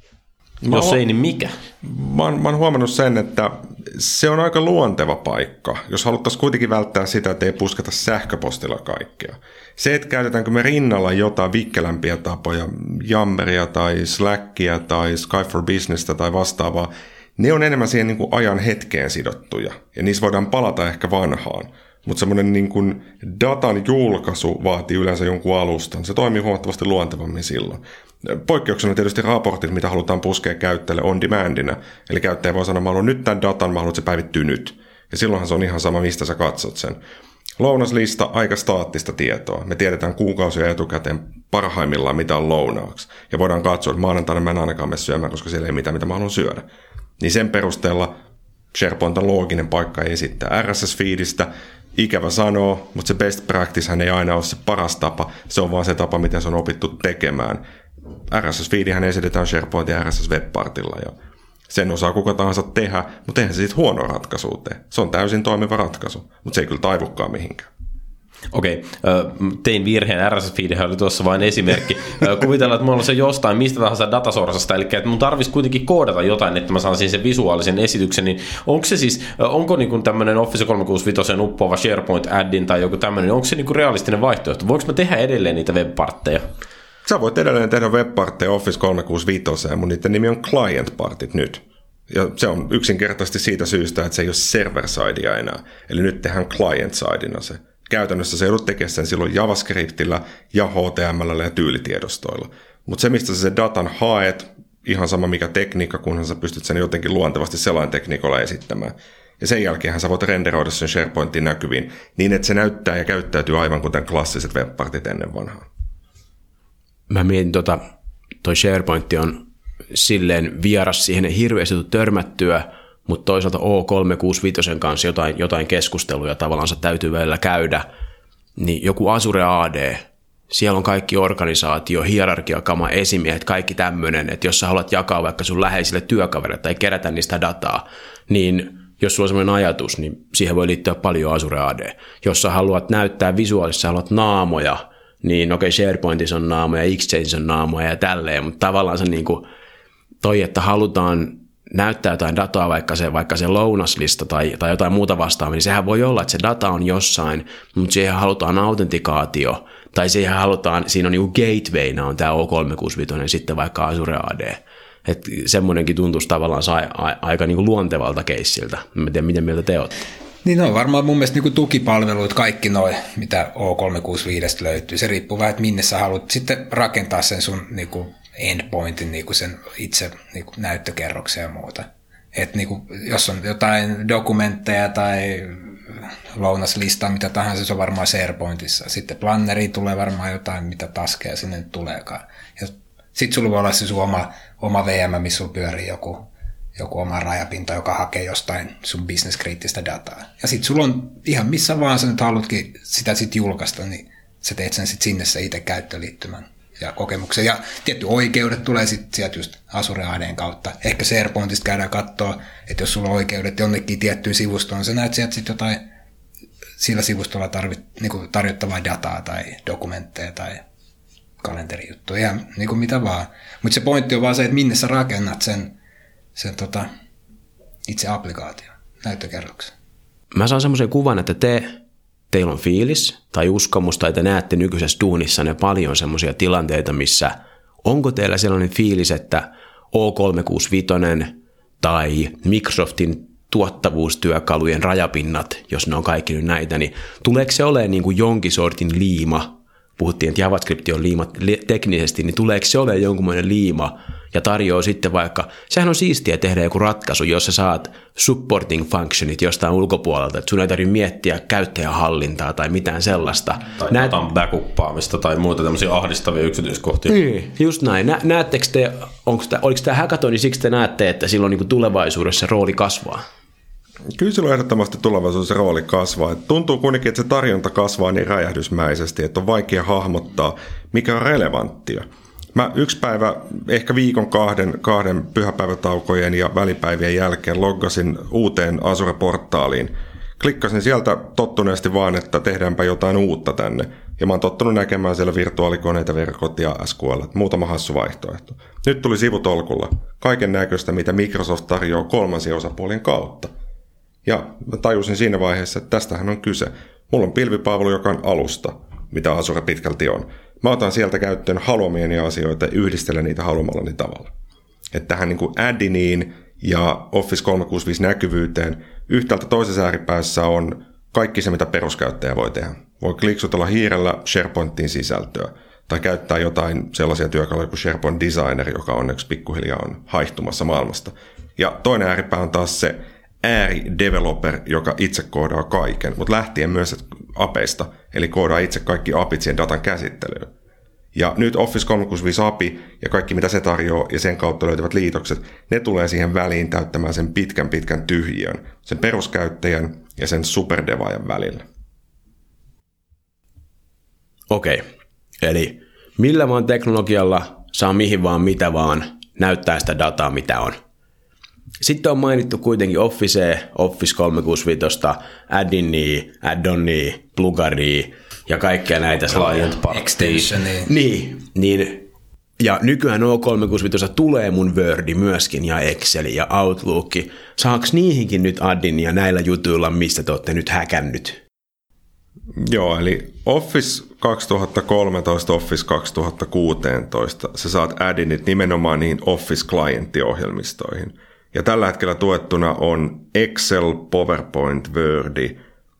Speaker 2: Mä Jos ei, niin mikä?
Speaker 3: Mä oon, mä oon huomannut sen, että se on aika luonteva paikka, jos haluttaisiin kuitenkin välttää sitä, että ei pusketa sähköpostilla kaikkea. Se, että käytetäänkö me rinnalla jotain vikkelämpiä tapoja, Yammeria tai Slackia tai Sky for Businessta tai vastaavaa, ne on enemmän siihen niin kuin ajan hetkeen sidottuja, ja niissä voidaan palata ehkä vanhaan. Mutta semmoinen niin kuin datan julkaisu vaatii yleensä jonkun alustan. Se toimii huomattavasti luontevammin silloin. Poikkeuksena on tietysti raportit, mitä halutaan puskea käyttäjälle on demandina. Eli käyttäjä voi sanoa, että mä haluan nyt tämän datan, mä haluan, että se päivittyy nyt. Ja silloinhan se on ihan sama, mistä sä katsot sen. Lounaslista, aika staattista tietoa. Me tiedetään kuukausia etukäteen parhaimmillaan, mitä on lounaaksi. Ja voidaan katsoa, että maanantaina mä en ainakaan mene syömään, koska siellä ei mitään, mitä mä haluan syödä. Niin sen perusteella SharePoint on looginen paikka esittää R S S-feedistä. Ikävä sanoo, mutta se best practice hän ei aina ole se paras tapa. Se on vaan se tapa, miten se on opittu tekemään. R S S-feedihän esitetään SharePoint ja R S S-webpartilla. Ja sen osaa kuka tahansa tehdä, mutta eihän se siitä huono ratkaisu tee. Se on täysin toimiva ratkaisu, mutta se ei kyllä taivukaan mihinkään.
Speaker 2: Okei, tein virheen, R S S-feedihän oli tuossa vain esimerkki. Kuvitellaan, että mulla on se jostain mistä tahansa datasorsasta, eli että mun tarvitsisi kuitenkin koodata jotain, että mä saisin sen visuaalisen esityksen, niin onko se siis, onko niin tämmöinen Office kolmesataakuusikymmentäviisi uppoava SharePoint-addin tai joku tämmöinen, onko se niin realistinen vaihtoehto? Voinko mä tehdä edelleen niitä webpartteja?
Speaker 3: Sä voit edelleen tehdä webpartteja Office kolmesataakuusikymmentäviisi, ja mun niiden nimi on client-partit nyt. Ja se on yksinkertaisesti siitä syystä, että se ei ole server-sidea enää. Eli nyt tehdään client-sidena se. Käytännössä se joudut tekemään sen silloin JavaScriptillä ja H T M L:llä ja tyylitiedostoilla. Mutta se, mistä sä se datan haet, ihan sama mikä tekniikka, kunhan sä pystyt sen jotenkin luontevasti sellainen tekniikalla esittämään. Ja sen jälkeenhän sä voit renderoida sen SharePointin näkyviin niin, että se näyttää ja käyttäytyy aivan kuten klassiset webpartit ennen vanhaa.
Speaker 1: Mä mietin, tota, toi SharePoint on silleen vieras siihen hirveästi törmättyä, mutta toisaalta O kolmesataakuusikymmentäviisi kanssa jotain, jotain keskusteluja tavallaan täytyy välillä käydä, niin joku Azure A D, siellä on kaikki organisaatio, hierarkiakama, esimiehet, kaikki tämmöinen, että jos sä haluat jakaa vaikka sun läheisille työkaverille tai kerätä niistä dataa, niin jos sulla on sellainen ajatus, niin siihen voi liittyä paljon Azure A D. Jos sä haluat näyttää visuaalisesti, sä haluat naamoja, niin okei, okay, SharePointissa on naamoja, Exchangeissa on naamoja ja tälleen, mutta tavallaan se niin kuin toi, että halutaan näyttää jotain dataa, vaikka se, vaikka se lounaslista tai, tai jotain muuta vastaavaa, niin sehän voi olla, että se data on jossain, mutta siihen halutaan autentikaatio, tai siihen halutaan, siinä on niin kuin gatewayna on tämä O kolmesataakuusikymmentäviisi, sitten vaikka Azure A D. Että semmoinenkin tuntuisi tavallaan sai, a, aika niin kuin luontevalta keissiltä. En tiedä, miten mieltä te olette.
Speaker 4: Niin on varmaan mun mielestä niin tukipalveluit, kaikki noi, mitä O kolmesataakuusikymmentäviisi löytyy. Se riippuu vähän, että minne sä haluat sitten rakentaa sen sun niin kuin endpointin, niin kuin sen itse niin kuin näyttökerroksen ja muuta. Että niin kuin, jos on jotain dokumentteja tai lounaslistaa, mitä tahansa, se on varmaan SharePointissa. Sitten planneriin tulee varmaan jotain, mitä taskeja sinne tuleekaan. Ja sitten sulla voi olla se sun oma, oma V M, missä sulla pyörii joku joku oma rajapinta, joka hakee jostain sun bisneskriittistä dataa. Ja sit sulla on ihan missä vaan sä nyt haluatkin sitä sit julkaista, niin sä teet sen sit sinne se itse käyttöliittymän ja kokemuksen. Ja tietty oikeudet tulee sit sieltä just Azure A D:n kautta. Ehkä SharePointista käydään katsoa, että jos sulla on oikeudet jonnekin tiettyyn sivustoon, sä näet sieltä sit jotain sillä sivustolla tarvit, niinku tarjottavaa dataa tai dokumentteja tai kalenterijuttuja, ihan niinku mitä vaan. Mutta se pointti on vaan se, että minne sä rakennat sen, sen tota, itse applikaation, näyttökerroksen.
Speaker 1: Mä saan semmoisen kuvan, että te, teillä on fiilis tai uskomus, tai te näette nykyisessä duunissanne paljon semmoisia tilanteita, missä onko teillä sellainen fiilis, että O kolmesataakuusikymmentäviisi tai Microsoftin tuottavuustyökalujen rajapinnat, jos ne on kaikki nyt näitä, niin tuleeko se olemaan niin kuin jonkin sortin liima? Puhuttiin, että JavaScript on liima teknisesti, niin tuleeko se olemaan jonkunmoinen liima ja tarjoaa sitten vaikka, sehän on siistiä tehdä joku ratkaisu, jos sä saat supporting functionit jostain ulkopuolelta, että sun ei tarvitse miettiä käyttäjähallintaa tai mitään sellaista.
Speaker 2: Tai Näet... datan backuppaamista tai muuta tämmöisiä ahdistavia yksityiskohtia.
Speaker 1: Niin, just näin. Nä, näettekö te, onko tämä, oliko tämä hackathon, niin siksi te näette, että silloin niin kuin tulevaisuudessa rooli kasvaa?
Speaker 3: Kyllä silloin ehdottomasti tulevaisuudessa rooli kasvaa. Et tuntuu kuitenkin, että se tarjonta kasvaa niin räjähdysmäisesti, että on vaikea hahmottaa, mikä on relevanttia. Mä yksi päivä, ehkä viikon kahden, kahden pyhäpäivätaukojen ja välipäivien jälkeen loggasin uuteen Azure-portaaliin. Klikkasin sieltä tottuneesti vaan, että tehdäänpä jotain uutta tänne. Ja mä oon tottunut näkemään siellä virtuaalikoneita, verkot ja S Q L. Muutama hassu vaihtoehto. Nyt tuli sivutolkulla kaiken näköistä, mitä Microsoft tarjoaa kolmansien osapuolien kautta. Ja mä tajusin siinä vaiheessa, että tästähän on kyse. Mulla on pilvipalvelu, joka on alusta, mitä Azure pitkälti on. Mä otan sieltä käyttöön haluamieni asioita ja yhdistelen niitä haluamallani tavalla. Että tähän niin kuin add-iniin ja Office kolmesataakuusikymmentäviisi näkyvyyteen yhtäältä toisessa ääripäässä on kaikki se, mitä peruskäyttäjä voi tehdä. Voi kliksutella hiirellä SharePointin sisältöä tai käyttää jotain sellaisia työkaluja kuin SharePoint Designer, joka onneksi pikkuhiljaa on haihtumassa maailmasta. Ja toinen ääripää on taas se äärideveloper, joka itse koodaa kaiken, mutta lähtien myös apeista, eli koodaa itse kaikki apit siihen datan käsittelyyn. Ja nyt Office kolmesataakuusikymmentäviisi A P I ja kaikki mitä se tarjoaa ja sen kautta löytyvät liitokset, ne tulee siihen väliin täyttämään sen pitkän pitkän tyhjiön, sen peruskäyttäjän ja sen superdevaajan välillä.
Speaker 1: Okei, eli millä vaan teknologialla saa mihin vaan mitä vaan näyttää sitä dataa mitä on. Sitten on mainittu kuitenkin Office, Office kolmesataakuusikymmentäviisi, add-inia, add-onia, plugaria ja kaikkea näitä
Speaker 2: client
Speaker 4: extensionia.
Speaker 1: Niin, niin, ja nykyään O kolmesataakuusikymmentäviisi tulee mun Wordi myöskin ja Excel ja Outlook. Saaks niihinkin nyt add-inia näillä jutuilla, mistä te olette nyt häkännyt?
Speaker 3: Joo, eli Office kaksituhattakolmetoista, Office kaksituhattakuusitoista, sä saat add-init nimenomaan niihin Office-klienttiohjelmistoihin. Ja tällä hetkellä tuettuna on Excel, PowerPoint, Word,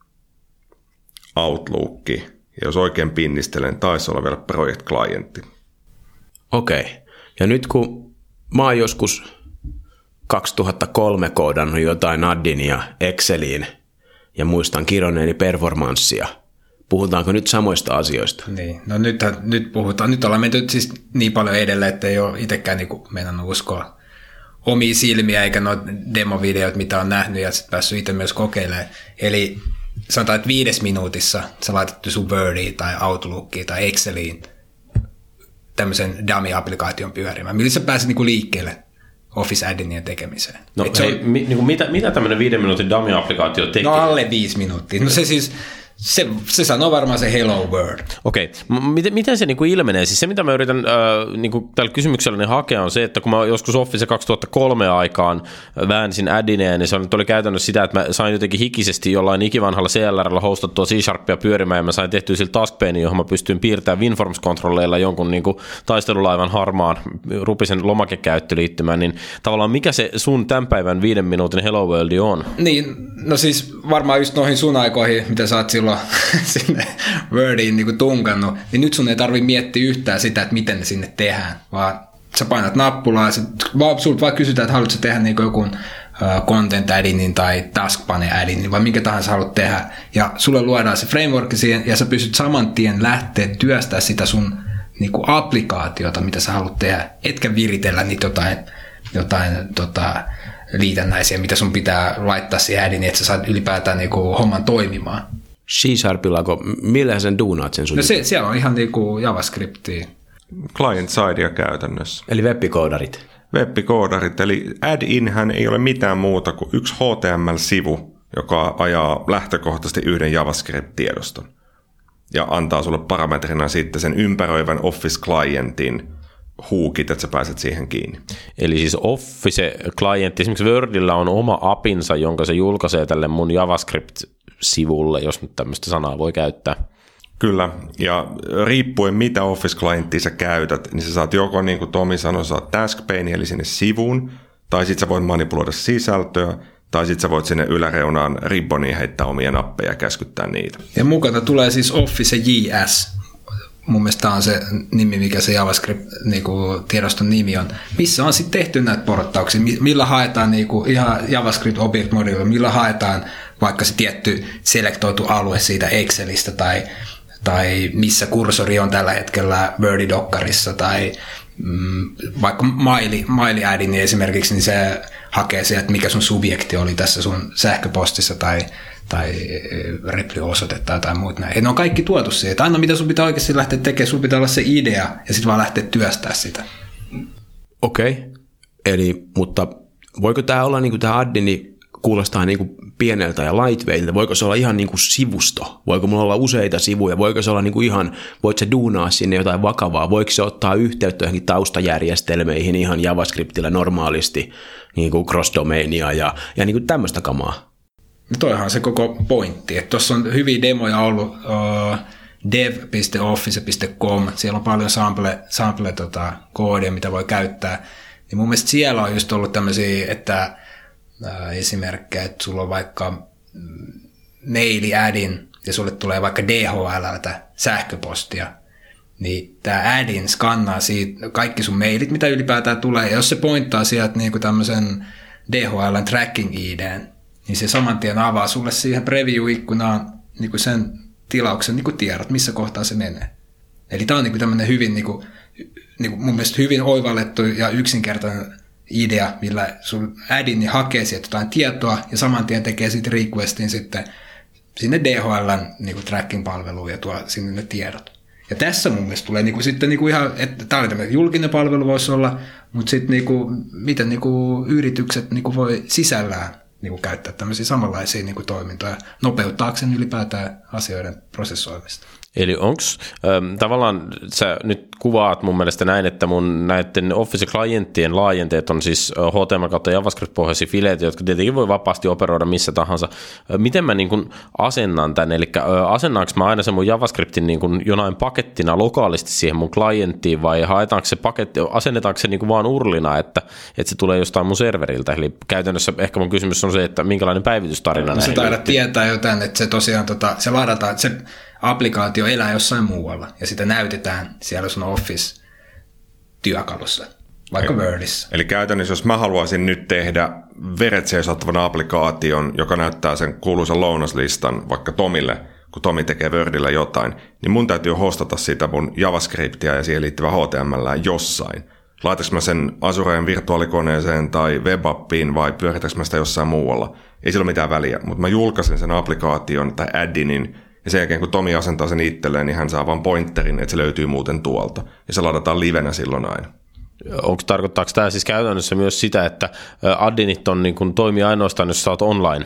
Speaker 3: Outlook. Ja jos oikein pinnistelen, taisi olla vielä Project-klientti.
Speaker 1: Okei. Ja nyt kun mä oon joskus kaksituhattakolme koodannut jotain addinia Exceliin ja muistan kirjoneeni performanssia, puhutaanko nyt samoista asioista?
Speaker 4: Niin, no nyt, nyt puhutaan. Nyt ollaan menty siis niin paljon edelle, että ei ole itsekään niin meinannut uskoa omia silmiä, eikä noita demovideot, mitä on nähnyt ja sitten päässyt itse myös kokeilemaan. Eli sanotaan, että viides minuutissa sä laitat sun Wordiin tai Outlookiin tai Exceliin tämmöisen dummy-applikaation pyörimään. Millä sä pääset niinku liikkeelle Office-addinien tekemiseen?
Speaker 2: No hei, on... mi, niinku mitä, mitä tämmöinen viiden minuutin dummy-applikaatio tekee?
Speaker 4: No alle viisi minuuttia. No se siis... Se, se sanoo varmaan se hello world.
Speaker 2: Okei. Miten, miten se niinku ilmenee? Siis se, mitä mä yritän äh, niinku tällä kysymyksellä niin hakea, on se, että kun mä joskus Office kaksituhattakolme aikaan väänsin addineja, niin se oli käytännössä sitä, että mä sain jotenkin hikisesti jollain ikivanhalla C L R:llä hostattua C-Sharpia pyörimään, ja mä sain tehtyä sillä taskpanein, johon mä pystyin piirtämään WinForms-kontrolleilla jonkun niinku taistelulaivan harmaan rupisen lomakekäyttöliittymään, niin tavallaan mikä se sun tämän päivän viiden minuutin hello world on?
Speaker 4: Niin, no siis varmaan just noihin sun aikoihin, mitä sä oot silloin sinne Wordiin niin kuin tunkannut, niin nyt sun ei tarvitse miettiä yhtään sitä, että miten ne sinne tehdään, vaan sä painat nappulaa ja sulta vaan kysytään, että haluatko tehdä niin joku uh, content addinin tai taskpane addinin, vai minkä tahansa haluat tehdä, ja sulle luodaan se framework siihen, ja sä pystyt saman tien lähteä työstää sitä sun niin kuin applikaatiota, mitä sä haluat tehdä, etkä viritellä niitä jotain, jotain tota, liitännäisiä, mitä sun pitää laittaa siihen addin, että sä saat ylipäätään niin kuin homman toimimaan.
Speaker 1: C-Sharpilla, millä sen duunaat sen sun?
Speaker 4: No se, siellä on ihan niin kuin JavaScriptia.
Speaker 3: Client-sidea käytännössä.
Speaker 1: Eli web-koodarit.
Speaker 3: Web-koodarit, eli add-inhän ei ole mitään muuta kuin yksi H T M L-sivu, joka ajaa lähtökohtaisesti yhden JavaScript-tiedoston. Ja antaa sulle parametrina sitten sen ympäröivän Office-clientin huukit, että sä pääset siihen kiinni.
Speaker 2: Eli siis Office-klientti, esimerkiksi Wordillä on oma apinsa, jonka se julkaisee tälle mun JavaScript-sivulle, jos nyt tämmöistä sanaa voi käyttää.
Speaker 3: Kyllä, ja riippuen mitä Office-klienttia sä käytät, niin sä saat joko, niin kuin Tomi sanoi, saat taskpane, eli sinne sivuun, tai sit sä voit manipuloida sisältöä, tai sit sä voit sinne yläreunaan ribboniin heittää omia nappeja ja käskyttää niitä.
Speaker 4: Ja mukana tulee siis Office J S. Mun mielestä tämä on se nimi, mikä se JavaScript-tiedoston niin nimi on. Missä on sitten tehty näitä porttauksia? Millä haetaan niinku ihan JavaScript Object Module, millä haetaan vaikka se tietty selektoitu alue siitä Excelistä tai, tai missä kursori on tällä hetkellä Word-dokkarissa tai mm, vaikka maili, maili addin niin esimerkiksi, niin se hakee sieltä, että mikä sun subjekti oli tässä sun sähköpostissa tai tai reply-osoite tai jotain muuta näin. Ja ne on kaikki tuotu siihen, että aina mitä sun pitää oikeasti lähteä tekemään, sun pitää olla se idea ja sitten vaan lähteä työstää sitä.
Speaker 1: Okei, okay. Eli, mutta voiko tämä olla, niin kuin tämä addini kuulostaa niin kuin pieneltä ja lightweightiltä, voiko se olla ihan niin kuin sivusto, voiko mulla olla useita sivuja, voiko se olla niin kuin ihan, voiko se duunaa sinne jotain vakavaa, voiko se ottaa yhteyttä johonkin taustajärjestelmeihin ihan JavaScriptillä normaalisti, niin kuin cross-domainia ja, ja niin kuin tämmöistä kamaa.
Speaker 4: No toihan on se koko pointti, että tuossa on hyviä demoja ollut uh, dev piste office piste com, siellä on paljon sample, sample tota, koodia, mitä voi käyttää, niin mun mielestä siellä on just ollut tämmöisiä, että uh, esimerkkejä, että sulla on vaikka maili addin ja sulle tulee vaikka D H L:ltä sähköpostia, niin tämä addin skannaa siitä kaikki sun mailit, mitä ylipäätään tulee, ja jos se pointtaa sieltä niin kuin tämmöisen D H L:n tracking I D:n, niin se saman tien avaa sulle siihen preview-ikkunaan niin kuin sen tilauksen niin kuin tiedot, missä kohtaa se menee. Eli tämä on niin kuin tämmöinen hyvin, niin kuin, niin kuin mun mielestä hyvin oivallettu ja yksinkertainen idea, millä sun addini hakee sieltä jotain tietoa ja saman tien tekee sitten requestin sitten sinne D H L:n niin kuin tracking-palveluun ja tuo sinne ne tiedot. Ja tässä mun mielestä tulee niin kuin sitten niin kuin ihan, että tämä on tämmöinen julkinen palvelu voisi olla, mutta sitten niin kuin, miten niin kuin yritykset niin kuin voi sisällään niin kuin käyttää tämmöisiä samanlaisia niin kuin toimintoja nopeuttaakseen ylipäätään asioiden prosessoimista.
Speaker 2: Eli onko ähm, tavallaan, sä nyt kuvaat mun mielestä näin, että mun näiden Office-klienttien laajenteet on siis H T M L kautta JavaScript-pohjaisia fileitä, jotka tietenkin voi vapaasti operoida missä tahansa. Miten mä niin kuin asennan tämän, eli asennaanko mä aina sen mun JavaScriptin niin kuin jonain pakettina lokaalisti siihen mun klienttiin, vai haetaanko se paketti, asennetaanko se niin kuin vaan urlina, että, että se tulee jostain mun serveriltä? Eli käytännössä ehkä mun kysymys on se, että minkälainen päivitystarina
Speaker 4: no,
Speaker 2: näihin.
Speaker 4: Se taidat tietää jotain, että se tosiaan tota, se ladataan, että se applikaatio elää jossain muualla ja sitä näytetään siellä sun Office-työkalussa, vaikka eli, Wordissa.
Speaker 3: Eli käytännössä, jos mä haluaisin nyt tehdä veret seisottavan applikaation, joka näyttää sen kuuluisan lounaslistan vaikka Tomille, kun Tomi tekee Wordillä jotain, niin mun täytyy hostata sitä mun JavaScriptia ja siihen liittyvä H T M L jossain. Laitanko mä sen Azureen virtuaalikoneeseen tai webappiin vai pyöritänkö mä sitä jossain muualla? Ei sillä ole mitään väliä, mutta mä julkaisen sen applikaation tai addinin, ja sen jälkeen, kun Tomi asentaa sen itselleen, niin hän saa vaan pointerin, että se löytyy muuten tuolta. Ja se ladataan livenä silloin aina.
Speaker 2: Onko, tarkoittaako tämä siis käytännössä myös sitä, että addinit on, niin kun, toimii ainoastaan, jos sä oot online?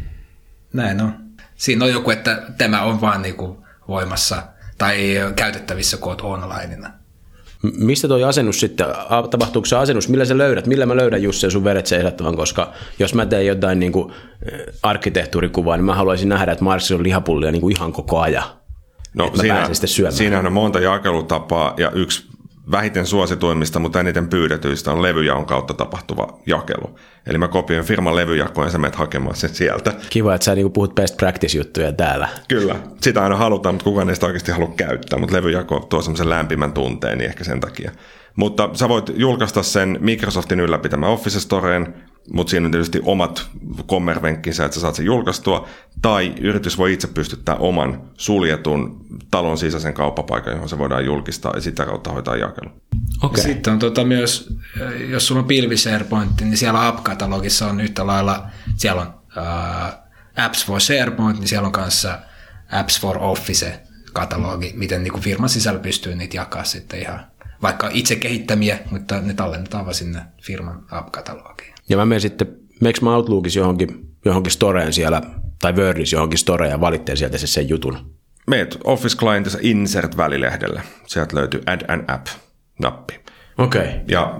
Speaker 4: Näin on. Siinä on joku, että tämä on vaan niin kuin voimassa tai käytettävissä, kun oot onlineina.
Speaker 1: Mistä toi asennus sitten, tapahtuuko se asennus, millä sä löydät, millä mä löydän just sen sun veret seisattavan, koska jos mä teen jotain niin kuin arkkitehtuurikuvaa, niin mä haluaisin nähdä, että Marksilla on lihapullia niin kuin ihan koko ajan, no, että mä siinä, pääsen sitten syömään.
Speaker 3: Siinähän on monta jakelutapaa ja yksi vähiten suosituimmista, mutta eniten pyydetyistä on levyjaon kautta tapahtuva jakelu. Eli mä kopioin firman levyjakoon ja sä menet hakemaan sen sieltä.
Speaker 1: Kiva, että sä niin puhut best practice-juttuja täällä.
Speaker 3: Kyllä, sitä aina halutaan, mutta kukaan ei sitä oikeasti halua käyttää, mutta levyjako tuo semmoisen lämpimän tunteen, niin ehkä sen takia. Mutta sä voit julkaista sen Microsoftin ylläpitämään Office Storeen, mutta siinä on tietysti omat kommervenkkinsä, että sä saat sen julkaistua, tai yritys voi itse pystyttää oman suljetun talon sisäisen kauppapaikan, johon se voidaan julkistaa ja sitä kautta hoitaa jakelu.
Speaker 4: Okay. Sitten on tota myös, jos sulla on pilvi SharePoint, niin siellä app-katalogissa on yhtä lailla, siellä on uh, Apps for SharePoint, niin siellä on kanssa Apps for Office-katalogi, miten niin kuin firman sisällä pystyy niitä jakaa sitten ihan, vaikka itse kehittämiä, mutta ne tallennetaan vaan sinne firman app-katalogiin.
Speaker 1: Ja mä menen sitten, meneekö mä Outlookissa johonkin, johonkin storeen siellä, tai Wordissa johonkin storeen ja valitteen sieltä se sen jutun?
Speaker 3: Meet Office Clientissa Insert-välilehdelle. Sieltä löytyy Add an App-nappi.
Speaker 1: Okei. Okay.
Speaker 3: Ja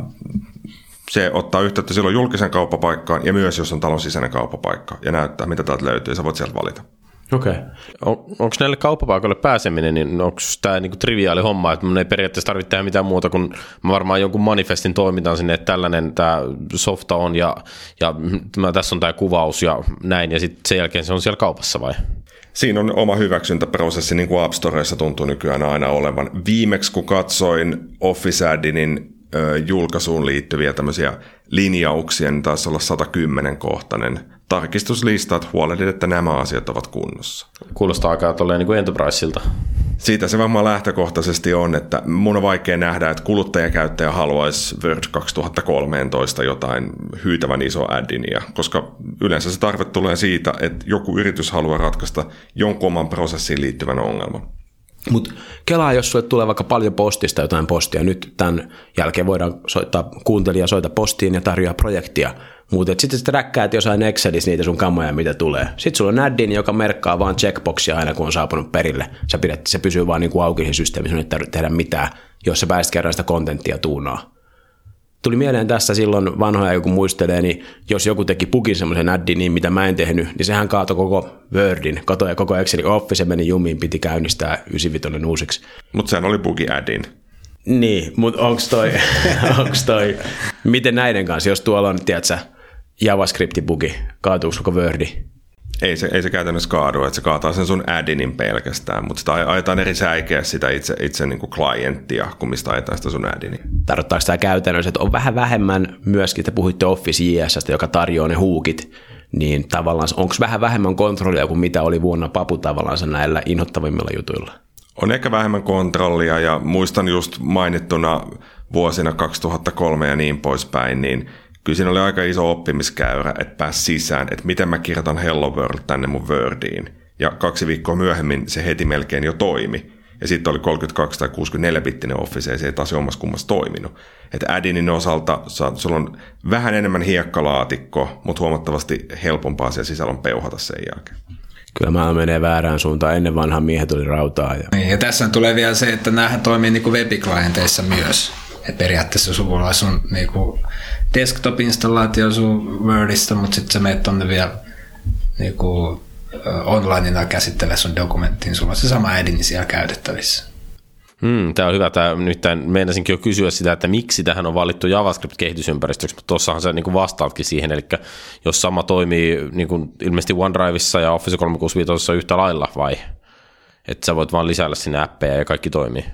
Speaker 3: se ottaa yhteyttä silloin julkisen kauppapaikkaan ja myös jos on talon sisäinen kauppapaikka ja näyttää, mitä täältä löytyy ja sä voit sieltä valita.
Speaker 1: Okei. Okay.
Speaker 2: On, onko näille kauppapaikoille pääseminen, niin onko tämä niinku triviaali homma, että mun ei periaatteessa tarvitse tehdä mitään muuta kuin mä varmaan jonkun manifestin toimitan sinne, että tällainen tämä softa on ja, ja mä, tässä on tämä kuvaus ja näin ja sitten sen jälkeen se on siellä kaupassa vai?
Speaker 3: Siinä on oma hyväksyntäprosessi, niin kuin App Storessa tuntuu nykyään aina olevan. Viimeksi kun katsoin Office Addinin ö, julkaisuun liittyviä tämmöisiä linjauksia, niin taisi olla sata kymmenen kohtainen tarkistuslista, että huolehdit, että nämä asiat ovat kunnossa.
Speaker 2: Kuulostaa aika tolleen niin kuin Enterpriseilta.
Speaker 3: Siitä se varmaan lähtökohtaisesti on, että mun on vaikea nähdä, että kuluttajakäyttäjä haluaisi Word kaksituhattakolmetoista jotain hyytävän iso addinia, koska yleensä se tarve tulee siitä, että joku yritys haluaa ratkaista jonkun oman prosessiin liittyvän ongelman.
Speaker 1: Mutta kelaa, jos sulle tulee vaikka paljon postista jotain postia, nyt tämän jälkeen voidaan soittaa kuuntelija soita postiin ja tarjoaa projektia, mutta sitten sitten räkkäät jossain Excelissä niitä sun kammoja, mitä tulee. Sitten sulla on addin, joka merkkaa vaan checkboxia aina, kun on saapunut perille. Sä pidät, se pysyy vaan niin kuin auki siinä systeemissä, ei tarvitse tehdä mitään, jos sä pääset kerran sitä kontenttia tuunaa. Tuli mieleen tässä silloin vanhoja, kun muistelee, niin jos joku teki bugin semmoisen addin, niin mitä mä en tehnyt, niin sehän kaatoi koko Wordin, katoja koko Excelin Office, meni jumiin, piti käynnistää yhdeksänkymmentäviisi uusiksi.
Speaker 3: Mutta sehän oli bugi addin.
Speaker 1: Niin, mutta onks toi, onks toi, miten näiden kanssa, jos tuolla on, tiedätkö, JavaScript-bugi, kaatuuko koko Wordi?
Speaker 3: Ei se, ei se käytännössä kaadu, että se kaataa sen sun addinin pelkästään, mutta sitä ajetaan eri säikeä sitä itse, itse niin kuin klienttia, kun mistä ajetaan sitä sun addinia.
Speaker 1: Tarkoittaako tämä käytännössä, että on vähän vähemmän myöskin, te puhuitte Office J S:stä, joka tarjoaa ne huukit, niin tavallaan onko vähän vähemmän kontrollia kuin mitä oli vuonna papu tavallaan näillä inhottavimmilla jutuilla?
Speaker 3: On ehkä vähemmän kontrollia ja muistan just mainittuna vuosina kaksituhattakolme ja niin poispäin, niin kyllä siinä oli aika iso oppimiskäyrä, että pääsi sisään, että miten mä kirjoitan Hello World tänne mun Wordiin. Ja kaksi viikkoa myöhemmin se heti melkein jo toimi. Ja sitten oli kolmekymmentäkaksi tai kuusikymmentäneljä-bittinen Office, ja se ei taas jommassa kummassa toiminut. Että addinin osalta sulla on vähän enemmän hiekkalaatikko, mutta huomattavasti helpompaa siellä sisällä on peuhata sen jälkeen.
Speaker 1: Kyllä mä menee väärään suuntaan. Ennen vanhan miehet oli rautaa. Ja,
Speaker 4: niin, ja tässä tulee vielä se, että näähän toimii niin kuin webiklienteissa myös. Et periaatteessa sulla on sun niinku desktop-installaatio sun Wordista, mutta sitten sä menet tonne vielä niinku onlineina käsittelee sun dokumenttiin. Sulla on se sama addini siellä käytettävissä.
Speaker 2: Hmm, tämä on hyvä. Tää, nyt meinasinkin jo kysyä sitä, että miksi tähän on valittu JavaScript-kehitysympäristöksi, mutta tuossahan sä niin vastaatkin siihen. Eli jos sama toimii niin kuin ilmeisesti OneDrivessa ja Office kolmesataakuusikymmentäviisi yhtä lailla vai? Että sä voit vaan lisäillä sinne appeja ja kaikki toimii.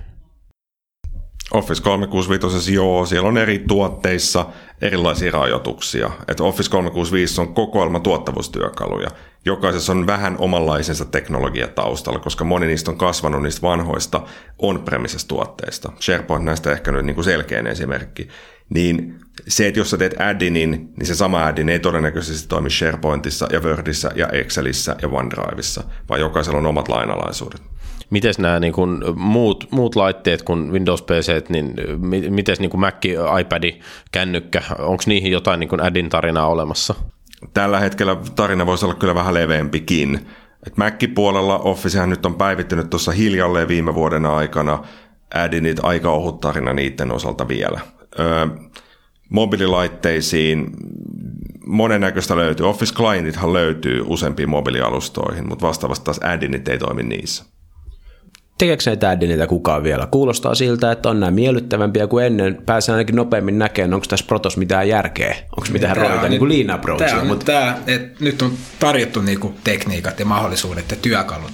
Speaker 3: Office kolmesataakuusikymmentäviisi, joo, siellä on eri tuotteissa erilaisia rajoituksia. Et Office kolmesataakuusikymmentäviisi on kokoelma tuottavuustyökaluja. Jokaisessa on vähän omanlaisensa teknologia taustalla, koska moni niistä on kasvanut niistä vanhoista on-premises-tuotteista. SharePoint näistä ehkä nyt niin kuin selkeän esimerkki. Niin se, että jos sä teet addinin, niin se sama addin ei todennäköisesti toimi SharePointissa ja Wordissä ja Excelissä ja OneDrivessa, vaan jokaisella on omat lainalaisuudet.
Speaker 2: Miten nämä niin kuin muut, muut laitteet kuin Windows P C, niin miten niin kuin Mac, iPad, kännykkä, onko niihin jotain niin kuin addin-tarinaa olemassa?
Speaker 3: Tällä hetkellä tarina voisi olla kyllä vähän leveämpikin. Mac-puolella Officehan nyt on päivittynyt tuossa hiljalleen viime vuoden aikana, addinit aika ohut tarina niiden osalta vielä. Öö, mobiililaitteisiin monennäköistä löytyy. Office Clientithan löytyy useampiin mobiilialustoihin, mutta vastaavasti taas addinit ei toimi niissä.
Speaker 1: Tekeekö näitä addinita kukaan vielä? Kuulostaa siltä, että on nämä miellyttävämpiä kuin ennen. Pääsee ainakin nopeammin näkemään, onko tässä protos mitään järkeä. Onko mitään roita, niin kuin lean approachia.
Speaker 4: Tämä on
Speaker 1: mutta
Speaker 4: tämä, että nyt on tarjottu niinku tekniikat ja mahdollisuudet ja työkalut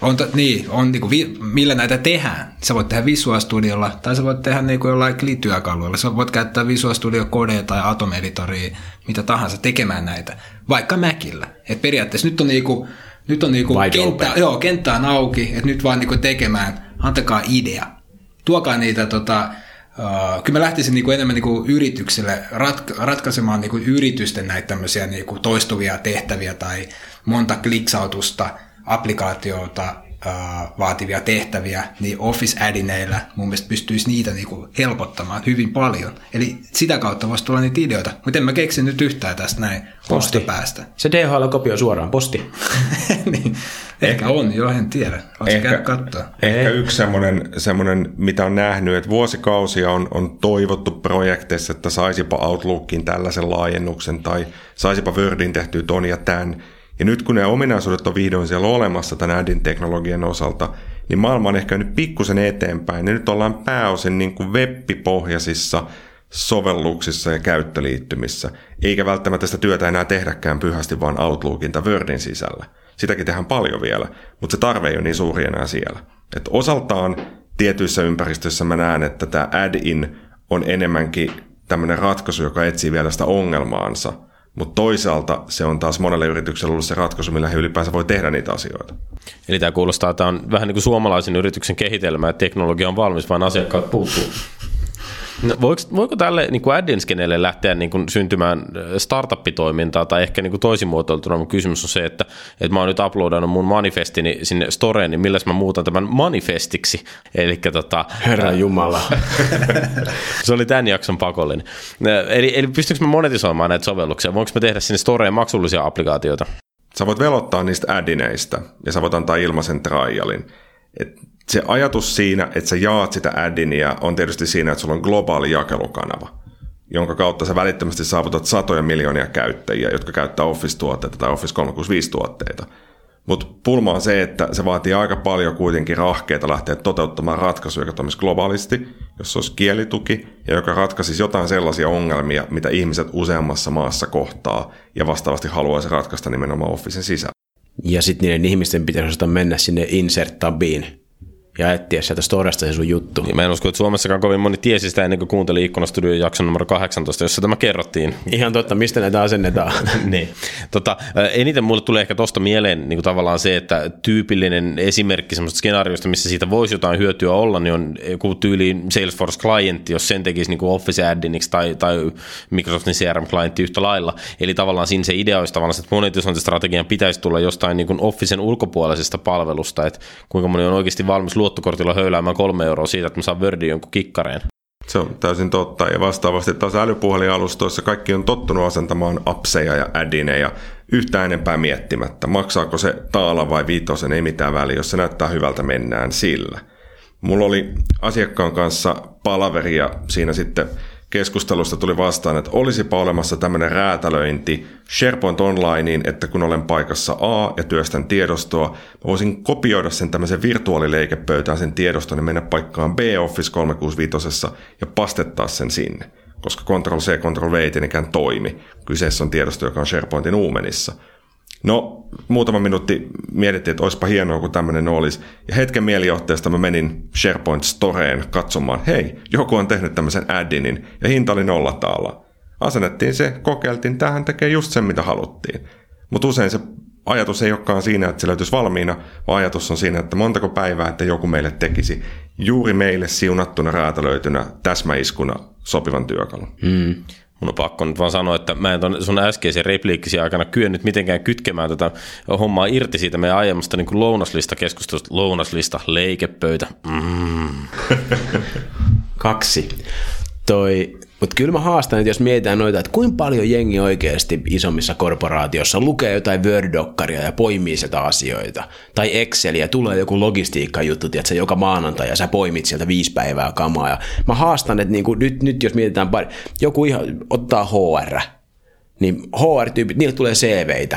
Speaker 4: On, to, niin, on niinku, vi, millä näitä tehdään. Sä voit tehdä Visual Studiolla, tai sä voit tehdä niinku jollain työkaluilla. Sä voit käyttää Visual Studio Codea tai Atom Editoria, mitä tahansa tekemään näitä, vaikka Macillä. Et periaatteessa nyt on niinku, nyt on niinku kenttä, joo, kenttä on auki, että nyt vaan niinku tekemään, antakaa idea. Tuokaa niitä, tota, uh, kyllä mä lähtisin niinku enemmän niinku yrityksille ratka- ratkaisemaan niinku yritysten näitä tämmöisiä niinku toistuvia tehtäviä tai monta kliksautusta, applikaatioita uh, vaativia tehtäviä, niin Office-adineillä mun mielestä pystyisi niitä niinku helpottamaan hyvin paljon. Eli sitä kautta voisi tulla niitä ideoita, mutta en mä keksi nyt yhtään tästä näin posti päästä.
Speaker 1: Se D H L-kopio suoraan, posti.
Speaker 4: niin, ehkä on, joo, en tiedä. Oletko käydä katsoa?
Speaker 3: Ehkä yksi semmoinen, semmoinen, mitä on nähnyt, että vuosikausia on, on toivottu projekteissa, että saisipa Outlookin tällaisen laajennuksen tai saisipa Wordin tehtyä ton ja tämän. Ja nyt kun ne ominaisuudet on vihdoin siellä olemassa tämän A D I-teknologian osalta, niin maailma on ehkä nyt pikkusen eteenpäin. Ja nyt ollaan pääosin niin kuin web-pohjaisissa sovelluksissa ja käyttöliittymissä, eikä välttämättä sitä työtä enää tehdäkään pyhästi vaan Outlookin tai Wordin sisällä. Sitäkin tehdään paljon vielä, mutta se tarve ei ole niin suuri enää siellä. Et osaltaan tietyissä ympäristöissä mä näen, että tämä add-in on enemmänkin tämmöinen ratkaisu, joka etsii vielä sitä ongelmaansa, mutta toisaalta se on taas monelle yritykselle ollut se ratkaisu, millä he ylipäänsä voi tehdä niitä asioita.
Speaker 2: Eli tämä kuulostaa, että on vähän niin kuin suomalaisen yrityksen kehitelmä, että teknologia on valmis, vaan asiakkaat puuttuu. No, voiko, voiko tälle niin kuin ad-in-skenelle lähteä niin kuin syntymään startup-toimintaa tai ehkä niin kuin toisin muotoiltuna, mun kysymys on se, että, että mä oon nyt uploadannut mun manifestini sinne storeen, niin milläs mä muutan tämän manifestiksi? Elikkä tota...
Speaker 1: Herran Jumala.
Speaker 2: Se oli tämän jakson pakollinen. Eli, eli pystyykö mä monetisoimaan näitä sovelluksia? Voinko mä tehdä sinne storeen maksullisia applikaatioita?
Speaker 3: Sä voit velottaa niistä ad-ineistä ja sä voit antaa ilmaisen trialin. Et se ajatus siinä, että sä jaat sitä ad-inia, on tietysti siinä, että sulla on globaali jakelukanava, jonka kautta sä välittömästi saavutat satoja miljoonia käyttäjiä, jotka käyttää Office-tuotteita tai Office kolmesataakuusikymmentäviisi-tuotteita. Mutta pulma on se, että se vaatii aika paljon kuitenkin rahkeita lähteä toteuttamaan ratkaisuja, joka toimisi globaalisti, jos olisi kielituki, ja joka ratkaisisi jotain sellaisia ongelmia, mitä ihmiset useammassa maassa kohtaa, ja vastaavasti haluaisi ratkaista nimenomaan Officen sisällä.
Speaker 1: Ja sitten niiden ihmisten pitäisi osata mennä sinne Insert-tabiin ja etsiä sieltä storesta se sun juttu.
Speaker 2: Ja mä en usko, että Suomessakaan kovin moni tiesi sitä ennen kuin kuunteli Ikkunastudion jakson numero kahdeksantoista, jossa tämä kerrottiin.
Speaker 1: Ihan totta, mistä näitä asennetaan.
Speaker 2: niin. tota, eniten mulle tulee ehkä tuosta mieleen niin kuin tavallaan se, että tyypillinen esimerkki semmoista skenaariosta, missä siitä voisi jotain hyötyä olla, niin on joku tyyliin Salesforce-klientti, jos sen tekisi niin kuin Office Add-iniksi tai, tai Microsoftin C R M-klientti yhtä lailla. Eli tavallaan siinä se idea olisi tavallaan, että monetisointistrategian pitäisi tulla jostain niin kuin Officen ulkopuolisesta palvelusta, että kuinka moni on oikeasti valmis luottokortilla höyläämään kolme euroa siitä, että mä saan Wordin jonkun kikkareen.
Speaker 3: Se on täysin totta. Ja vastaavasti taas älypuhelinalustoissa kaikki on tottunut asentamaan appseja ja addineja yhtään enempää miettimättä. Maksaako se taala vai viitosen, ei mitään väliä. Jos se näyttää hyvältä, mennään sillä. Mulla oli asiakkaan kanssa palaveri ja siinä sitten keskustelusta tuli vastaan, että olisipa olemassa tämmöinen räätälöinti SharePoint Onlineen, että kun olen paikassa A ja työstän tiedostoa, mä voisin kopioida sen tämmöisen virtuaalileikepöytään sen tiedoston ja mennä paikkaan B Office kolmesataakuusikymmentäviisi ja pastettaa sen sinne, koska Ctrl-C, Ctrl-V ei tietenkään toimi. Kyseessä on tiedosto, joka on SharePointin uumenissa. No, muutama minuutti mietittiin, että olisipa hienoa, kun tämmöinen olisi. Ja hetken mielijohteesta mä menin SharePoint Storeen katsomaan, hei, joku on tehnyt tämmöisen add-inin, ja hinta oli nolla taala. Asennettiin se, kokeiltiin, tämähän tekee just sen, mitä haluttiin. Mutta usein se ajatus ei olekaan siinä, että se löytyisi valmiina, vaan ajatus on siinä, että montako päivää, että joku meille tekisi juuri meille siunattuna, räätälöitynä, täsmäiskuna sopivan työkalun.
Speaker 2: Mm. Mun on pakko nyt vaan sanoa, että mä en ton sun äskeisen repliikkisi aikana kyennyt mitenkään kytkemään tätä hommaa irti siitä meidän aiemmasta niin kuin lounaslista-keskustelusta. Lounaslista, leikepöytä. Mm.
Speaker 1: Kaksi. Toi, mutta kyllä mä haastan, että jos mietitään noita, että kuinka paljon jengi oikeasti isommissa korporaatiossa lukee jotain Word-dokkaria ja poimii sieltä asioita. Tai Exceliä, tulee joku logistiikkajuttu, tiedätkö, joka maanantai ja sä poimit sieltä viisi päivää kamaa. Ja mä haastan, että niinku nyt, nyt jos mietitään, joku ihan ottaa H R, niin H R-tyypit, niille tulee C V:itä.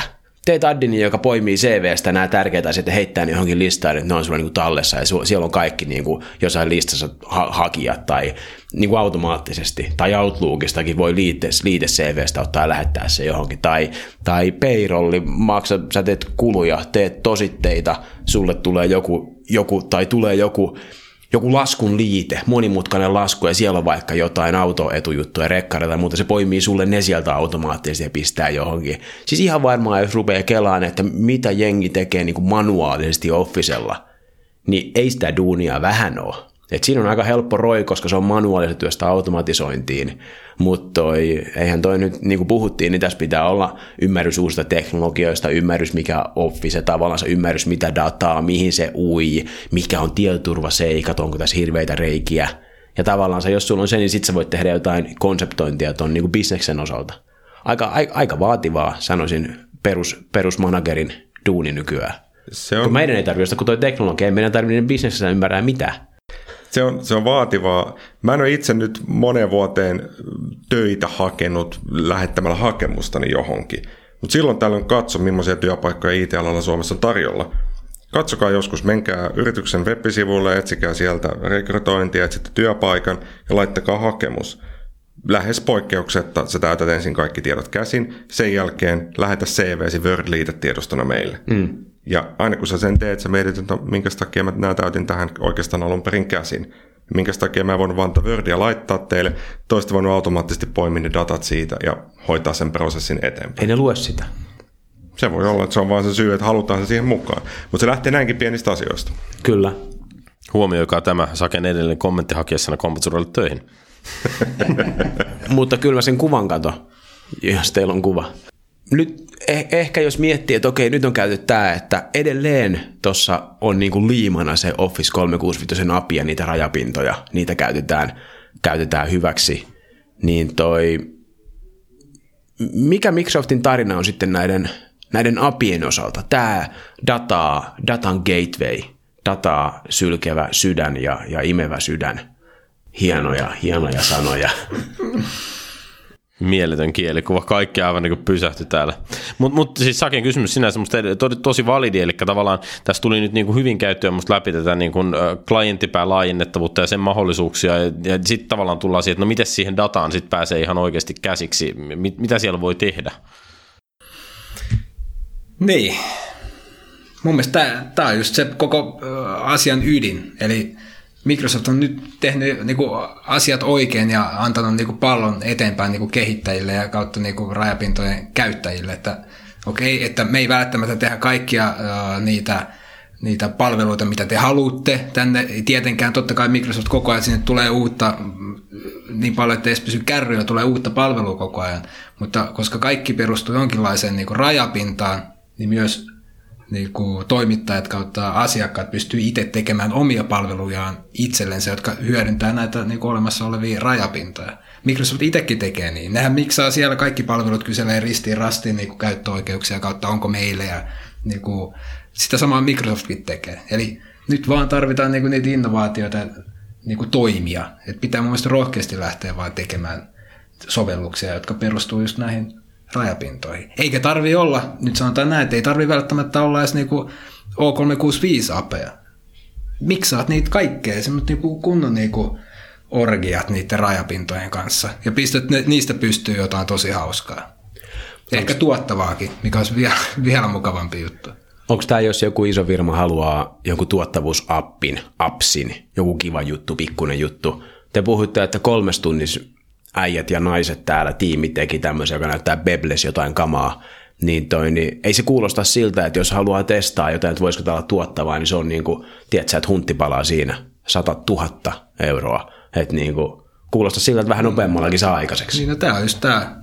Speaker 1: teet addinin, joka poimii C V:stä nämä tärkeitä asiat ja heittää ne johonkin listaan, että ne on sulla niin kuin tallessa ja siellä on kaikki niin kuin jossain listassa ha- hakijat tai niin kuin automaattisesti tai Outlookistakin voi liite, liite C V:stä ottaa ja lähettää se johonkin tai, tai payrolli, maksa, sä teet kuluja, teet tositteita, sulle tulee joku, joku tai tulee joku joku laskun liite, monimutkainen lasku, ja siellä on vaikka jotain autoetujuttuja, rekkareita tai muuta, se poimii sulle ne sieltä automaattisesti ja pistää johonkin. Siis ihan varmaan, jos rupeaa kelaan, että mitä jengi tekee niin kuin manuaalisesti Officella, niin ei sitä duunia vähän ole. Et siinä on aika helppo roi, koska se on manuaalisesti työstä automatisointiin, mutta eihän toi nyt, niin kuin puhuttiin, niin tässä pitää olla ymmärrys uusista teknologioista, ymmärrys mikä Office, tavallaan se ymmärrys mitä dataa, mihin se ui, mikä on tietoturvaseikat, onko tässä hirveitä reikiä. Ja tavallaan se, jos sulla on se, niin sitten sä voit tehdä jotain konseptointia tuon niin kuin bisneksen osalta. Aika, aika, aika vaativaa, sanoisin, perus, perusmanagerin duuni nykyään. Se on... Kun meidän ei tarvitse, kun toi teknologia, meidän ei tarvitse bisneksessä ymmärrää mitään.
Speaker 3: Se on, se on vaativaa. Mä en ole itse nyt moneen vuoteen töitä hakenut lähettämällä hakemustani johonkin. Mutta silloin tällöin katso, millaisia työpaikkoja I T-alalla Suomessa on tarjolla. Katsokaa joskus, menkää yrityksen web-sivuille, etsikää sieltä rekrytointia, etsitte työpaikan ja laittakaa hakemus. Lähes poikkeuksetta sä täytät ensin kaikki tiedot käsin, sen jälkeen lähetä C V:si Word-liitetiedostona meille. Mm. Ja aina kun sä sen teet, sä mietit, että minkä takia mä nää täytin tähän oikeastaan alun perin käsin. Minkä takia mä voin vaan Wordia laittaa teille, toista voinut automaattisesti poimia ne datat siitä ja hoitaa sen prosessin eteenpäin.
Speaker 1: Ei ne lue sitä.
Speaker 3: Se voi olla, että se on vaan se syy, että halutaan se siihen mukaan. Mutta se lähtee näinkin pienistä asioista.
Speaker 1: Kyllä.
Speaker 2: Huomioikaa tämä Saken edellinen kommentti hakiessana Kompatsurille töihin.
Speaker 1: Mutta kyllä mä sen kuvan kato, jos teillä on kuva. Nyt eh- ehkä jos miettii, että okei, nyt on käyty tämä, että edelleen tuossa on niinku liimana se Office kolmesataakuusikymmentäviisi A P I ja niitä rajapintoja, niitä käytetään, käytetään hyväksi, niin toi, mikä Microsoftin tarina on sitten näiden, näiden A P Ien osalta? Tämä dataa, datan gateway, dataa sylkevä sydän ja, ja imevä sydän, hienoja, hienoja sanoja.
Speaker 2: Mieletön kielikuva, kaikki aivan niin kuin pysähtyi täällä. Mutta mut, siis Saken kysymys sinänsä musta to, tosi validi, eli tavallaan tässä tuli nyt niin kuin hyvin käyttöön musta läpi tätä niin kuin klienttipää laajennettavuutta ja sen mahdollisuuksia, ja, ja sitten tavallaan tullaan siihen, että no miten siihen dataan sitten pääsee ihan oikeasti käsiksi, mit, mitä siellä voi tehdä?
Speaker 4: Niin, mun mielestä tämä on just se koko asian ydin, eli Microsoft on nyt tehnyt niin kuin, asiat oikein ja antanut niin kuin, pallon eteenpäin niin kuin, kehittäjille ja kautta niin kuin, rajapintojen käyttäjille, että okei, okay, että me ei välttämättä tehdä kaikkia uh, niitä, niitä palveluita, mitä te haluatte tänne. Tietenkään totta kai Microsoft koko ajan sinne tulee uutta, niin paljon, että ei pysy kärryillä, tulee uutta palvelua koko ajan, mutta koska kaikki perustuu jonkinlaiseen niin kuin, rajapintaan, niin myös niin kuin toimittajat kautta asiakkaat pystyy itse tekemään omia palvelujaan itsellensä, jotka hyödyntää näitä niin kuin olemassa olevia rajapintoja. Microsoft itsekin tekee niin. Nehän miksaa siellä kaikki palvelut, kyselee ristiin rastiin niin kuin käyttöoikeuksia kautta onko meille ja niin kuin, sitä samaa Microsoftkin tekee. Eli nyt vaan tarvitaan niin kuin niitä innovaatioita niin kuin toimia. Et pitää mun mielestä rohkeasti lähteä vaan tekemään sovelluksia, jotka perustuu just näihin rajapintoihin. Eikä tarvi olla, nyt sanotaan näin, että ei tarvi välttämättä olla edes niinku O kolmesataakuusikymmentäviisi apeja. Miksaat niitä kaikkea, semmoiset niinku kunnon niinku orgiat niiden rajapintojen kanssa ja pistät ne, niistä pystyy jotain tosi hauskaa. Ehkä tuottavaakin, mikä olisi vielä, vielä mukavampi juttu.
Speaker 1: Onko tämä, jos joku iso firma haluaa joku tuottavuusappin, appsin, joku kiva juttu, pikkuinen juttu. Te puhuitte, että kolmes tunnissa äijät ja naiset täällä, tiimi teki tämmöisen, joka näyttää Bebles jotain kamaa, niin, toi, niin ei se kuulosta siltä, että jos haluaa testaa jotain, että voisiko tämä olla tuottavaa, niin se on niin kuin, tiedätkö, että huntti palaa siinä, sata tuhatta euroa, että niin kuin, kuulostaa siltä, että vähän nopeammallakin saa aikaiseksi.
Speaker 4: Niin, no tämä on just tämä,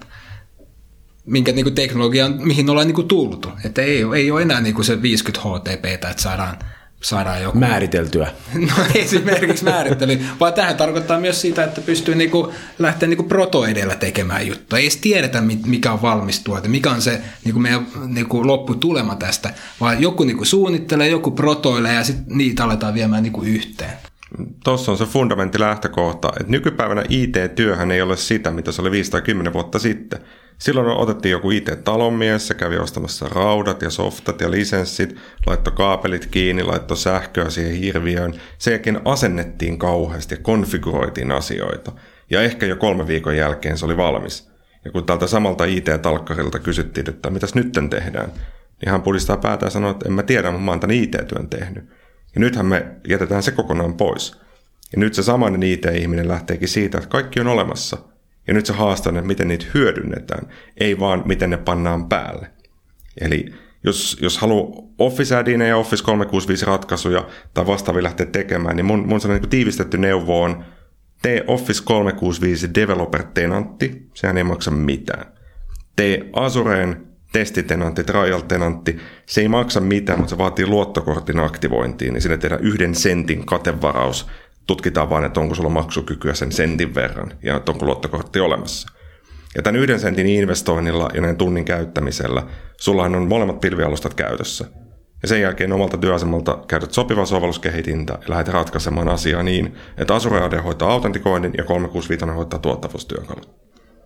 Speaker 4: minkä niin kuin teknologia on, mihin ollaan niin kuin tultu, että ei, ei ole enää niin kuin se viisikymmentä H T P:tä, että saadaan saadaan joku...
Speaker 1: Määriteltyä.
Speaker 4: No esimerkiksi määrittely, vaan tähän tarkoittaa myös sitä, että pystyy niinku lähteä niinku proto edellä tekemään juttua. Ei edes tiedetä, mikä on valmis tuote, mikä on se niinku meidän niinku lopputulema tästä, vaan joku niinku suunnittelee, joku protoilee ja sitten niitä aletaan viemään niinku yhteen.
Speaker 3: Tuossa on se fundamentti lähtökohta, että nykypäivänä I T-työhän ei ole sitä, mitä se oli viisi tai kymmenen vuotta sitten. Silloin otettiin joku I T-talonmies, se kävi ostamassa raudat ja softat ja lisenssit, laittoi kaapelit kiinni, laittoi sähköä siihen hirviöön. Sen jälkeen asennettiin kauheasti ja konfiguroitiin asioita. Ja ehkä jo kolme viikon jälkeen se oli valmis. Ja kun tältä samalta I T-talkkarilta kysyttiin, että mitäs nytten tehdään, niin hän pudistaa päätä ja sanoo, että en mä tiedä, mutta mä oon tämän I T-työn tehnyt. Ja nythän me jätetään se kokonaan pois. Ja nyt se samainen I T-ihminen lähteekin siitä, että kaikki on olemassa. Ja nyt se haastaa, että miten niitä hyödynnetään, ei vaan miten ne pannaan päälle. Eli jos, jos haluaa Office Addine ja Office kolmesataakuusikymmentäviisi ratkaisuja tai vastaavia lähteä tekemään, niin mun, mun sellainen niin tiivistetty neuvo on, tee Office kolmesataakuusikymmentäviisi Developer-tenantti, sehän ei maksa mitään. Tee Azureen testitenantti, trial-tenantti, se ei maksa mitään, mutta se vaatii luottokortin aktivointiin, niin sinne tehdään yhden sentin katevaraus. Tutkitaan vaan, että onko sulla maksukykyä sen sentin verran ja että onko luottokortti olemassa. Ja tämän yhden sentin investoinnilla ja näin tunnin käyttämisellä sullahan on molemmat pilvialustat käytössä. Ja sen jälkeen omalta työasemalta käytät sopivaa sovelluskehitintä ja lähdet ratkaisemaan asiaa niin, että Azure A D hoitaa autentikoinnin ja kolmesataakuusikymmentäviisi hoitaa tuottavuustyökalut.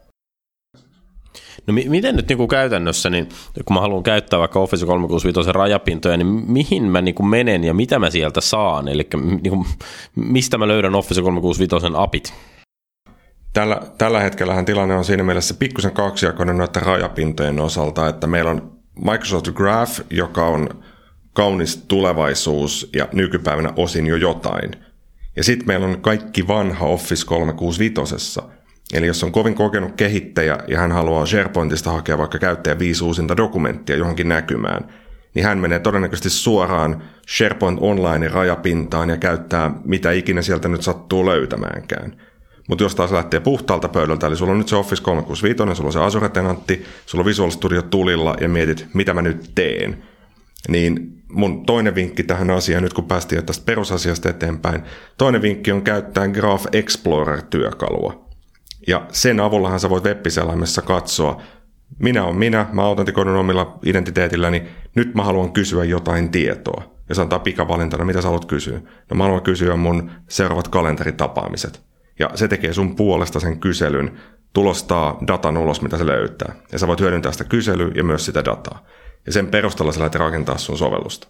Speaker 2: No mi- miten nyt niin kuin käytännössä, niin kun mä haluan käyttää vaikka Office kolmesataakuusikymmentäviisi rajapintoja, niin mihin mä niin kuin menen ja mitä mä sieltä saan? Eli niin kuin, mistä mä löydän Office kolmesataakuusikymmentäviisi apit?
Speaker 3: Tällä, tällä hetkellähän tilanne on siinä mielessä pikkusen kaksijakoinen noiden rajapintojen osalta, että meillä on Microsoft Graph, joka on kaunis tulevaisuus ja nykypäivänä osin jo jotain. Ja sitten meillä on kaikki vanha Office kolmesataakuusikymmentäviisi. Eli jos on kovin kokenut kehittäjä ja hän haluaa SharePointista hakea vaikka käyttäjä viisi uusinta dokumenttia johonkin näkymään, niin hän menee todennäköisesti suoraan SharePoint Online rajapintaan ja käyttää mitä ikinä sieltä nyt sattuu löytämäänkään. Mutta jos taas lähtee puhtaalta pöydältä, eli sulla on nyt se Office kolmesataakuusikymmentäviisi, sulla on se Azure-tenantti, sulla on Visual Studio tulilla ja mietit, mitä mä nyt teen, niin mun toinen vinkki tähän asiaan, nyt kun päästiin tästä perusasiasta eteenpäin, toinen vinkki on käyttää Graph Explorer-työkalua. Ja sen avullahan sä voit web-selaimessa katsoa, minä on minä, mä autentikoidun omilla identiteetilläni, nyt mä haluan kysyä jotain tietoa. Ja se antaa pikavalintana, mitä sä haluat kysyä. No mä haluan kysyä mun seuraavat kalenteritapaamiset. Ja se tekee sun puolesta sen kyselyn, tulostaa datan ulos, mitä se löytää. Ja sä voit hyödyntää sitä kyselyä ja myös sitä dataa. Ja sen perusteella sä lähdet rakentaa sun sovellusta.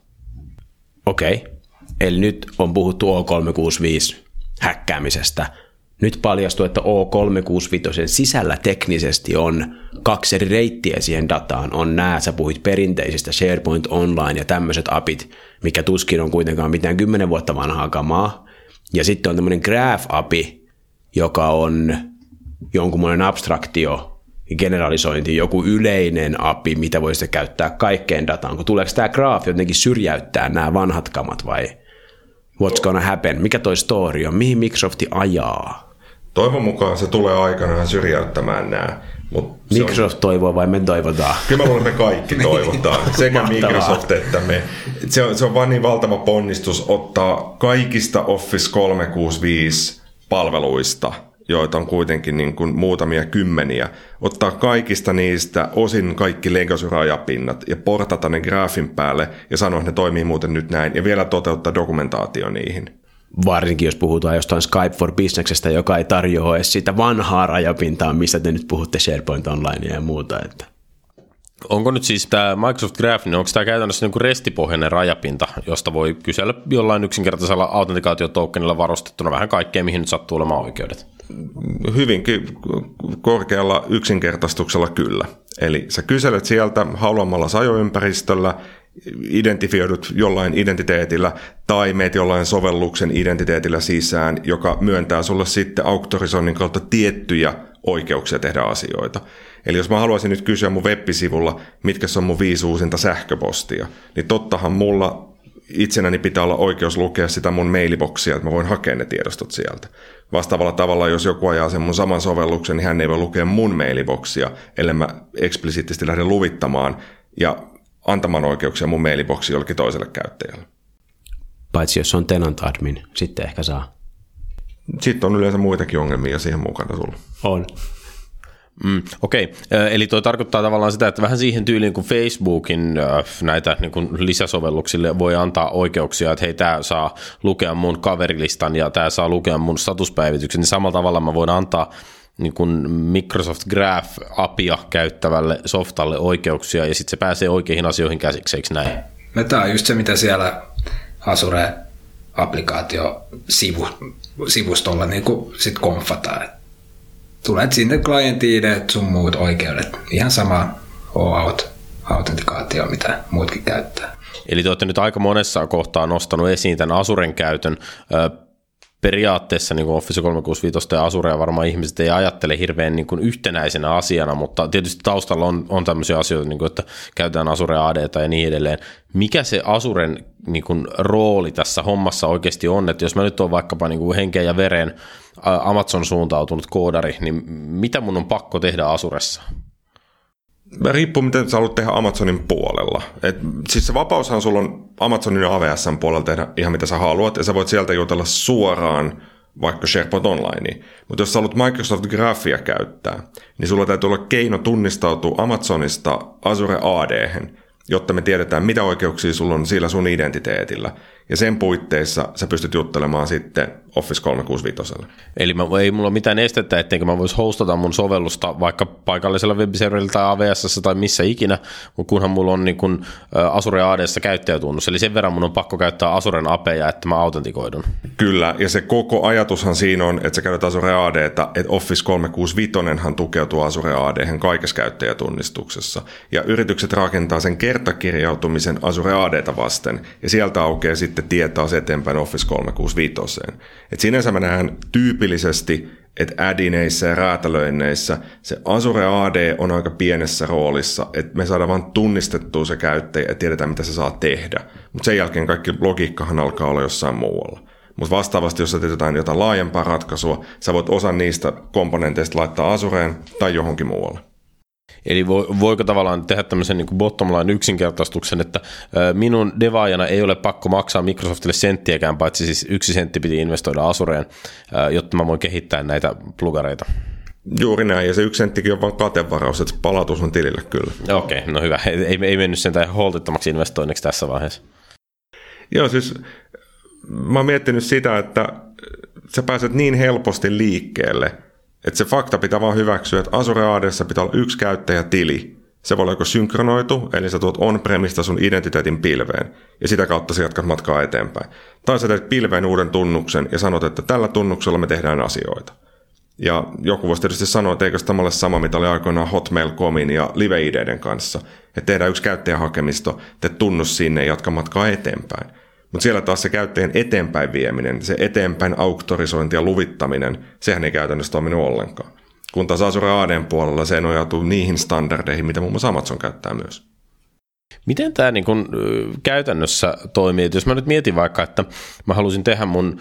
Speaker 1: Okei, eli nyt on puhuttu O kolmesataakuusikymmentäviisi häkkäämisestä. Nyt paljastui, että O kolmesataakuusikymmentäviisi sisällä teknisesti on kaksi eri reittiä siihen dataan. On nämä, sä puhuit perinteisistä SharePoint Online ja tämmöiset apit, mikä tuskin on kuitenkaan mitään kymmenen vuotta vanhaa kamaa. Ja sitten on tämmöinen Graph-api, joka on jonkunmoinen abstraktio, generalisointi, joku yleinen api, mitä voisi käyttää kaikkeen dataan. Kun tuleeko tämä Graph jotenkin syrjäyttää nämä vanhat kamat vai what's gonna happen? Mikä toi story on? Mihin Microsofti ajaa?
Speaker 3: Toivon mukaan se tulee aikanaan syrjäyttämään nämä.
Speaker 1: Microsoft on, toivoo vai me toivotaan?
Speaker 3: Kyllä mä luulen, että me kaikki toivotaan. Sekä Microsoft että me. Se on, se on vaan niin valtava ponnistus ottaa kaikista Office kolmesataakuusikymmentäviisi palveluista, joita on kuitenkin niin kuin muutamia kymmeniä, ottaa kaikista niistä osin kaikki legacy-rajapinnat ja portata ne Graphin päälle ja sanoa, että ne toimii muuten nyt näin ja vielä toteuttaa dokumentaatio niihin.
Speaker 1: Varsinkin jos puhutaan jostain Skype for Businessesta, joka ei tarjoa edes sitä vanhaa rajapintaa, mistä te nyt puhutte SharePoint Online ja muuta. Että.
Speaker 2: Onko nyt siis tämä Microsoft Graph, niin onko tämä käytännössä niin kuin restipohjainen rajapinta, josta voi kysellä jollain yksinkertaisella autentikaatiotokenilla varustettuna vähän kaikkea, mihin nyt sattuu olemaan oikeudet?
Speaker 3: Hyvinkin korkealla yksinkertaistuksella kyllä. Eli sä kyselet sieltä haluamalla ajoympäristöllä, identifioidut jollain identiteetillä tai meet jollain sovelluksen identiteetillä sisään, joka myöntää sulle sitten auktorisoinnin kautta tiettyjä oikeuksia tehdä asioita. Eli jos mä haluaisin nyt kysyä mun web-sivulla, mitkä on mun viisi uusinta sähköpostia, niin tottahan mulla itsenäni pitää olla oikeus lukea sitä mun mailiboksia, että mä voin hakea ne tiedostot sieltä. Vastaavalla tavalla, jos joku ajaa sen mun saman sovelluksen, niin hän ei voi lukea mun mailiboksia, ellei mä eksplisiittisesti lähde luvittamaan ja antamaan oikeuksia mun mailiboksiin jollekin toiselle käyttäjälle.
Speaker 1: Paitsi jos on tenant admin, sitten ehkä saa.
Speaker 3: Sitten on yleensä muitakin ongelmia siihen mukana tullut.
Speaker 1: On.
Speaker 2: Mm, Okei, okay. Eli tuo tarkoittaa tavallaan sitä, että vähän siihen tyyliin kuin Facebookin näitä niin kuin lisäsovelluksille voi antaa oikeuksia, että hei, tämä saa lukea mun kaverilistan ja tämä saa lukea mun statuspäivityksen, niin samalla tavalla mä voin antaa niin kuin Microsoft Graph-apia käyttävälle softalle oikeuksia, ja sitten se pääsee oikeihin asioihin käsiksi, eikö näin?
Speaker 4: No, tämä on just se, mitä siellä Azure-applikaatio-sivustolla niin sit konfataan. Tulet sinne client-ideet, sun muut oikeudet. Ihan sama OAuth-autentikaatio, mitä muutkin käyttää.
Speaker 2: Eli te olette nyt aika monessa kohtaa nostanut esiin tämän Azuren käytön. Periaatteessa niin kuin Office kolmesataakuusikymmentäviisi ja Azurea varmaan ihmiset ei ajattele hirveän niin kuin yhtenäisenä asiana, mutta tietysti taustalla on, on tämmöisiä asioita, niin kuin, että käytetään Azure A D:ta ja niin edelleen. Mikä se Azuren niin kuin, rooli tässä hommassa oikeasti on, että jos mä nyt olen vaikkapa niin kuin henkeen ja veren Amazon suuntautunut koodari, niin mitä mun on pakko tehdä Azuressa?
Speaker 3: Riippuu, miten sä haluat tehdä Amazonin puolella. Et, siis se vapaushan sulla on Amazonin ja A W S:n puolella tehdä ihan mitä sä haluat, ja sä voit sieltä jutella suoraan vaikka SharePoint Onlineen. Mutta jos sä haluat Microsoft Graphia käyttää, niin sulla täytyy olla keino tunnistautua Amazonista Azure A D:hen, jotta me tiedetään, mitä oikeuksia sulla on sillä sun identiteetillä. Ja sen puitteissa sä pystyt juttelemaan sitten Office kolmesataakuusikymmentäviisi.
Speaker 2: Eli mä, ei mulla ole mitään estettä, etteikö mä vois hostata mun sovellusta vaikka paikallisella webserverillä tai A W S:ssä tai missä ikinä, mutta kunhan mulla on niin kun Azure A D:ssä käyttäjätunnus. Eli sen verran mun on pakko käyttää Azuren apeja, että mä autentikoidun.
Speaker 3: Kyllä, ja se koko ajatushan siinä on, että sä käytät Azure A D:tä, että Office kolmesataakuusikymmentäviisi tukeutuu Azure A D:hen kaikessa käyttäjätunnistuksessa. Ja yritykset rakentaa sen kertakirjautumisen Azure A D:tä vasten, ja sieltä aukeaa sitten tietää se eteenpäin Office kolmesataakuusikymmentäviisi. Et sinänsä mä näen tyypillisesti, että add-ineissä ja räätälöinneissä se Azure A D on aika pienessä roolissa, että me saadaan vaan tunnistettua se käyttäjä ja tiedetään, mitä se saa tehdä. Mutta sen jälkeen kaikki logiikkahan alkaa olla jossain muualla. Mutta vastaavasti, jos sä teet jotain, jotain laajempaa ratkaisua, sä voit osan niistä komponenteista laittaa Azureen tai johonkin muualle.
Speaker 2: Eli voiko tavallaan tehdä tämmöisen niin kuin bottom line yksinkertaistuksen, että minun devaajana ei ole pakko maksaa Microsoftille senttiäkään, paitsi siis yksi sentti piti investoida Azureen, jotta mä voin kehittää näitä plugareita. Juuri näin, ja se yksi senttikin on vain katevaraus, että palautus on tilille kyllä. Okei, okay, no hyvä. Ei, ei mennyt sentään holtittomaksi investoinniksi tässä vaiheessa.
Speaker 3: Joo, siis mä oon miettinyt sitä, että sä pääset niin helposti liikkeelle, että se fakta pitää vaan hyväksyä, että Azure A D:ssä pitää olla yksi käyttäjätili. Se voi olla joko synkronoitu, eli sä tuot on-premista sun identiteetin pilveen, ja sitä kautta sä jatkat matkaa eteenpäin. Tai sä teet pilveen uuden tunnuksen ja sanot, että tällä tunnuksella me tehdään asioita. Ja joku voisi tietysti sanoa, että eikö tämä ole sama, mitä oli aikoinaan Hotmail piste comin ja LiveID:den kanssa. Että tehdään yksi käyttäjähakemisto, teet tunnus sinne ja jatka matkaa eteenpäin. Mutta siellä taas se käyttäjän eteenpäin vieminen, se eteenpäin auktorisointi ja luvittaminen, sehän ei käytännössä toiminut ollenkaan. Kun taas Azure A D:n puolella se nojautuu niihin standardeihin, mitä muun muassa Amazon käyttää myös.
Speaker 2: Miten tämä niin kun, käytännössä toimii? Et jos mä nyt mietin vaikka, että mä halusin tehdä mun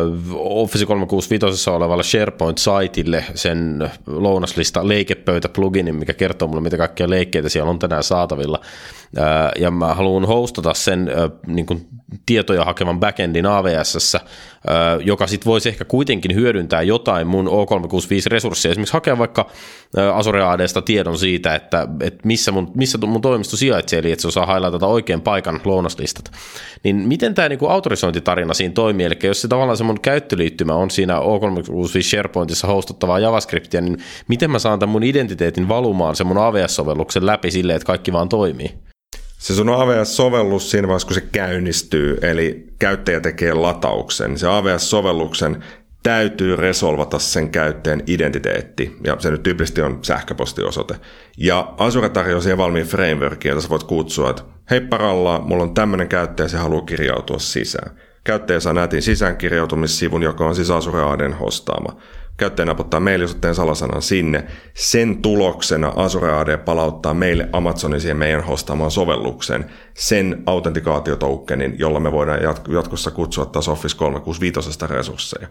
Speaker 2: Office kolmesataakuusikymmentäviisi olevalle SharePoint-saitille sen lounaslista leikepöytä-pluginin, mikä kertoo mulle, mitä kaikkia leikkeitä siellä on tänään saatavilla. Ja mä haluan hostata sen niin kun, tietoja hakevan backendin A W S:ssä, joka sitten voisi ehkä kuitenkin hyödyntää jotain mun O kolmesataakuusikymmentäviisi-resursseja. Esimerkiksi hakea vaikka Azure A D:sta tiedon siitä, että, että missä, mun, missä mun toimisto sijaitsee, eli että se osaa hailata oikean paikan lounaslistat. Niin miten tämä niinku autorisointitarina siinä toimii? Eli jos se tavallaan se mun käyttöliittymä on siinä O kolmesataakuusikymmentäviisi SharePointissa hostattavaa JavaScriptia, niin miten mä saan tämän mun identiteetin valumaan sen mun A W S-sovelluksen läpi silleen, että kaikki vaan toimii?
Speaker 3: Se sun A W S-sovellus siinä vaiheessa, kun se käynnistyy, eli käyttäjä tekee latauksen, se A W S-sovelluksen täytyy resolvata sen käyttäjän identiteetti, ja se nyt tyypillisesti on sähköpostiosoite. Ja Azure tarjoaa siihen valmiin frameworkin, jota sä voit kutsua, että hei paralla, mulla on tämmöinen käyttäjä, se haluaa kirjautua sisään. Käyttäjä saa nätin sisäänkirjautumissivun, joka on siis Azure A D:n hostaama. Käyttäjä napottaa mail-osoitteen salasanan sinne. Sen tuloksena Azure A D palauttaa meille Amazonin siihen meidän hostaamaan sovellukseen sen autentikaatiotokenin, jolla me voidaan jatkossa kutsua taas Office kolmesataakuusikymmentäviisi resursseja.